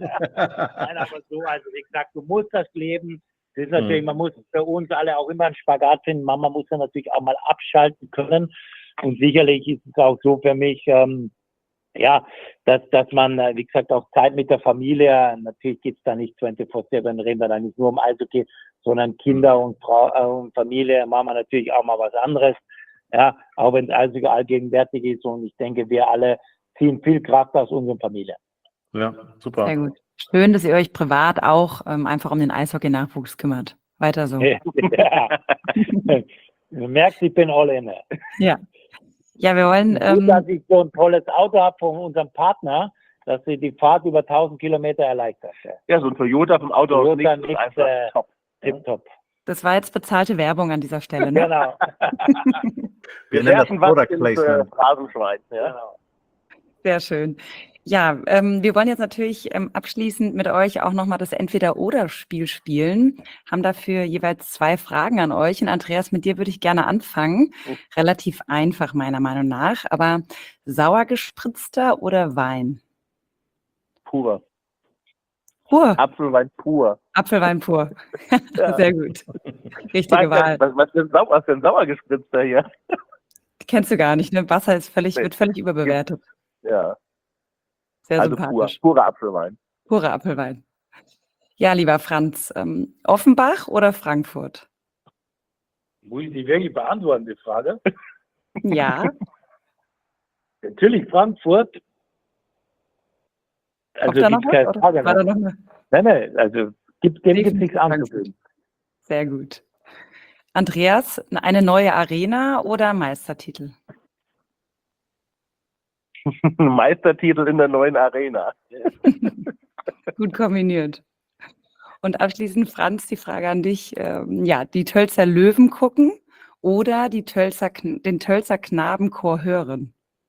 [SPEAKER 5] Nein, aber so, also wie gesagt, du musst das leben. Das ist natürlich, man muss für uns alle auch immer einen Spagat finden. Mama muss ja natürlich auch mal abschalten können. Und sicherlich ist es auch so für mich, ähm, ja, dass, dass man, wie gesagt, auch Zeit mit der Familie, natürlich geht's da nicht vierundzwanzig sieben, reden wir da nicht nur um Eishockey, sondern Kinder und Frau äh, und Familie, machen wir natürlich auch mal was anderes. Ja, auch wenn es Eishockey allgegenwärtig ist. Und ich denke, wir alle ziehen viel Kraft aus unseren Familien.
[SPEAKER 2] Ja, super.
[SPEAKER 3] Sehr gut. Schön, dass ihr euch privat auch ähm, einfach um den Eishockey-Nachwuchs kümmert. Weiter so.
[SPEAKER 5] Ja. Du merkst, ich bin all in.
[SPEAKER 3] Ja. Ja, wir wollen...
[SPEAKER 5] Gut,
[SPEAKER 3] Ähm,
[SPEAKER 5] dass ich so ein tolles Auto habe von unserem Partner, dass sie die Fahrt über tausend Kilometer erleichtert.
[SPEAKER 4] Ja, so ein Toyota vom Autohaus
[SPEAKER 5] Toyota
[SPEAKER 4] Nix ist
[SPEAKER 5] Nix,
[SPEAKER 4] einfach
[SPEAKER 5] äh,
[SPEAKER 4] top.
[SPEAKER 5] Tipptopp.
[SPEAKER 3] das war jetzt bezahlte Werbung an dieser Stelle, ne?
[SPEAKER 5] Genau.
[SPEAKER 2] Wir
[SPEAKER 4] Wir
[SPEAKER 2] nennen das
[SPEAKER 4] werfen was
[SPEAKER 2] Product
[SPEAKER 4] ins äh,
[SPEAKER 2] Placement.
[SPEAKER 4] Phrasenschwein. Ja?
[SPEAKER 5] genau.
[SPEAKER 3] Sehr schön. Ja, ähm, wir wollen jetzt natürlich ähm, abschließend mit euch auch nochmal das Entweder-Oder-Spiel spielen, haben dafür jeweils zwei Fragen an euch. Und Andreas, mit dir würde ich gerne anfangen.
[SPEAKER 4] Oh.
[SPEAKER 3] Relativ einfach meiner Meinung nach, aber sauer gespritzter oder Wein?
[SPEAKER 4] Pur.
[SPEAKER 3] Pur,
[SPEAKER 4] Apfelwein pur.
[SPEAKER 3] Apfelwein pur.
[SPEAKER 4] Ja.
[SPEAKER 3] Sehr gut. Richtige Wahl.
[SPEAKER 4] Was, was, für ein Sau, was für ein Sauergespritzter hier.
[SPEAKER 3] Kennst du gar nicht, ne? Wasser ist völlig,
[SPEAKER 4] Nee.
[SPEAKER 3] wird völlig überbewertet.
[SPEAKER 4] Ja,
[SPEAKER 3] Sehr
[SPEAKER 4] also pur.
[SPEAKER 3] sympathisch.
[SPEAKER 4] Purer Apfelwein.
[SPEAKER 3] Purer Apfelwein. Ja, lieber Franz, ähm, Offenbach oder Frankfurt?
[SPEAKER 5] Muss ich die wirklich beantworten, die Frage?
[SPEAKER 3] Ja,
[SPEAKER 5] Natürlich Frankfurt.
[SPEAKER 3] kommt
[SPEAKER 5] Also
[SPEAKER 3] da noch
[SPEAKER 5] gibt's keine
[SPEAKER 3] was? Oder
[SPEAKER 5] Frage.
[SPEAKER 3] war da
[SPEAKER 5] Ne?
[SPEAKER 3] noch eine?
[SPEAKER 5] Nein, nein, also gibt, dem gibt
[SPEAKER 3] Definitiv
[SPEAKER 5] nichts anzufügen.
[SPEAKER 3] Sehr gut. Andreas, eine neue Arena oder Meistertitel?
[SPEAKER 4] Meistertitel in der neuen Arena.
[SPEAKER 3] Gut kombiniert. Und abschließend, Franz, die Frage an dich. Ähm, ja, die Tölzer Löwen gucken oder die Tölzer, Kn- den Tölzer Knabenchor hören?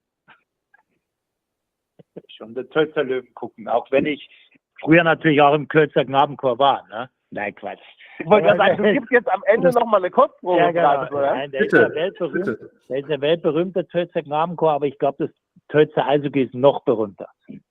[SPEAKER 5] Schon der Tölzer Löwen gucken, auch wenn ich früher natürlich auch im Kölzer Knabenchor war. Ne? Nein, Quatsch.
[SPEAKER 4] Ich wollte gerade sagen, du gibst jetzt am Ende nochmal eine Kostprobe.
[SPEAKER 5] Ja, genau.
[SPEAKER 4] Franz, oder?
[SPEAKER 5] Nein, der
[SPEAKER 2] Bitte,
[SPEAKER 5] ist ja weltberühmt.
[SPEAKER 2] bitte.
[SPEAKER 5] Der ist der weltberühmte Tölzer Knabenchor, aber ich glaube, das Tölzer Eishockey ist noch berühmter.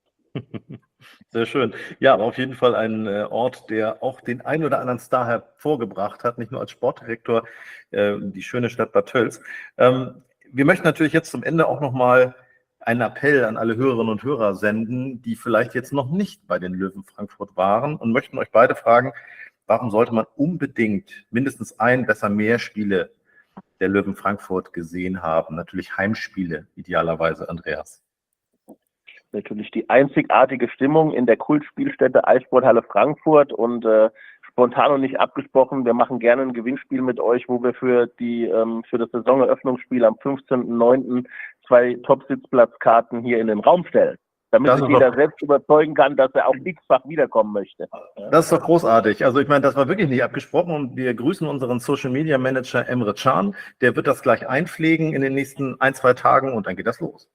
[SPEAKER 2] Sehr schön. Ja, aber auf jeden Fall ein äh, Ort, der auch den ein oder anderen Star hervorgebracht hat, nicht nur als Sportdirektor, äh, die schöne Stadt Bad Tölz. Ähm, wir möchten natürlich jetzt zum Ende auch nochmal einen Appell an alle Hörerinnen und Hörer senden, die vielleicht jetzt noch nicht bei den Löwen Frankfurt waren und möchten euch beide fragen, warum sollte man unbedingt mindestens ein, besser mehr Spiele der Löwen Frankfurt gesehen haben? Natürlich Heimspiele, idealerweise, Andreas.
[SPEAKER 4] Natürlich die einzigartige Stimmung in der Kultspielstätte Eissporthalle Frankfurt und äh, spontan und nicht abgesprochen. Wir machen gerne ein Gewinnspiel mit euch, wo wir für die ähm, für das Saisoneröffnungsspiel am fünfzehnten neunten zwei Top-Sitzplatzkarten hier in den Raum stellen, damit
[SPEAKER 2] Das
[SPEAKER 4] sich
[SPEAKER 2] ist
[SPEAKER 4] jeder
[SPEAKER 2] doch-
[SPEAKER 4] selbst überzeugen kann, dass er auch x-fach wiederkommen möchte.
[SPEAKER 2] Das ist doch großartig. Also ich meine, das war wirklich nicht abgesprochen und wir grüßen unseren Social Media Manager Emre Can. Der wird das gleich einpflegen in den nächsten ein, zwei Tagen und dann geht das los.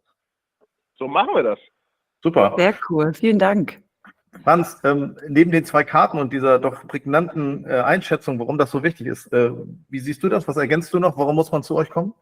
[SPEAKER 4] So machen wir das.
[SPEAKER 2] Super.
[SPEAKER 3] Sehr cool, vielen Dank.
[SPEAKER 2] Franz, ähm, neben den zwei Karten und dieser doch prägnanten äh, Einschätzung, warum das so wichtig ist, äh, wie siehst du das? Was ergänzt du noch? Warum muss man zu euch kommen?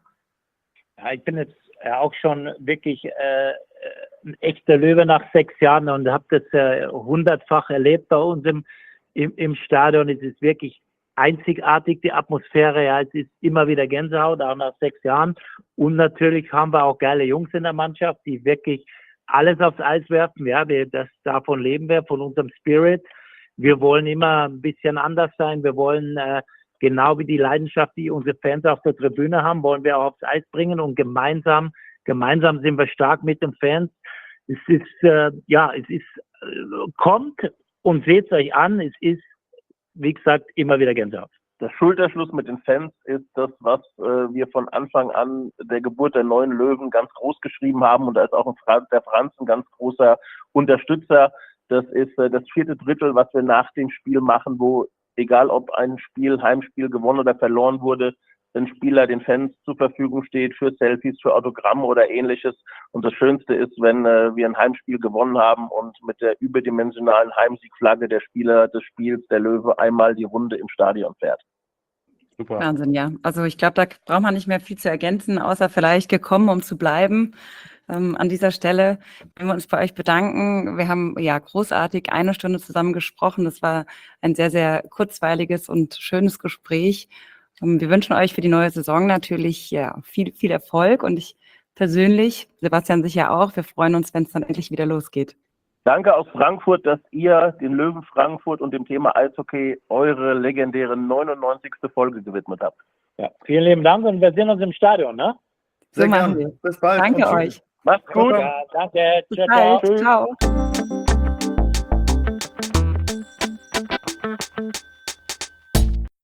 [SPEAKER 5] Ja, ich bin jetzt äh, auch schon wirklich äh, ein echter Löwe nach sechs Jahren und habe das äh, hundertfach erlebt bei uns im, im, im Stadion. Es ist wirklich einzigartig, die Atmosphäre. Ja, es ist immer wieder Gänsehaut, auch nach sechs Jahren. Und natürlich haben wir auch geile Jungs in der Mannschaft, die wirklich alles aufs Eis werfen. Ja, wir, das, davon leben wir, von unserem Spirit. Wir wollen immer ein bisschen anders sein. Wir wollen äh, genau wie die Leidenschaft, die unsere Fans auf der Tribüne haben, wollen wir auch aufs Eis bringen und gemeinsam, gemeinsam sind wir stark mit den Fans. Es ist, äh, ja, es ist, äh, kommt und seht es euch an. Es ist, wie gesagt, immer wieder Gänsehaut.
[SPEAKER 4] Der Schulterschluss mit den Fans ist das, was äh, wir von Anfang an der Geburt der neuen Löwen ganz groß geschrieben haben. Und da ist auch ein Franz, der Franz ein ganz großer Unterstützer. Das ist äh, das vierte Drittel, was wir nach dem Spiel machen, wo, egal ob ein Spiel, Heimspiel gewonnen oder verloren wurde, ein Spieler den Fans zur Verfügung steht für Selfies, für Autogramme oder ähnliches. Und das Schönste ist, wenn äh, wir ein Heimspiel gewonnen haben und mit der überdimensionalen Heimsiegflagge der Spieler des Spiels, der Löwe, einmal die Runde im Stadion fährt.
[SPEAKER 2] Super.
[SPEAKER 3] Wahnsinn, ja. Also ich glaube, da braucht man nicht mehr viel zu ergänzen, außer vielleicht gekommen, um zu bleiben. Ähm, an dieser Stelle wollen wir uns bei euch bedanken. Wir haben ja großartig eine Stunde zusammen gesprochen. Das war ein sehr, sehr kurzweiliges und schönes Gespräch. Ähm, wir wünschen euch für die neue Saison natürlich ja, viel, viel Erfolg und ich persönlich, Sebastian sicher auch, wir freuen uns, wenn es dann endlich wieder losgeht.
[SPEAKER 4] Danke aus Frankfurt, dass ihr den Löwen Frankfurt und dem Thema Eishockey eure legendäre neunundneunzigste Folge gewidmet habt.
[SPEAKER 5] Ja, vielen lieben Dank und wir sehen uns im Stadion, ne?
[SPEAKER 2] Sehr
[SPEAKER 3] So machen
[SPEAKER 2] gern.
[SPEAKER 3] wir.
[SPEAKER 2] Bis bald.
[SPEAKER 3] Danke
[SPEAKER 2] und tschüss.
[SPEAKER 3] euch.
[SPEAKER 4] Macht's gut.
[SPEAKER 5] Ja, danke.
[SPEAKER 3] Bis
[SPEAKER 5] Ciao,
[SPEAKER 3] bald.
[SPEAKER 5] ciao.
[SPEAKER 3] Ciao.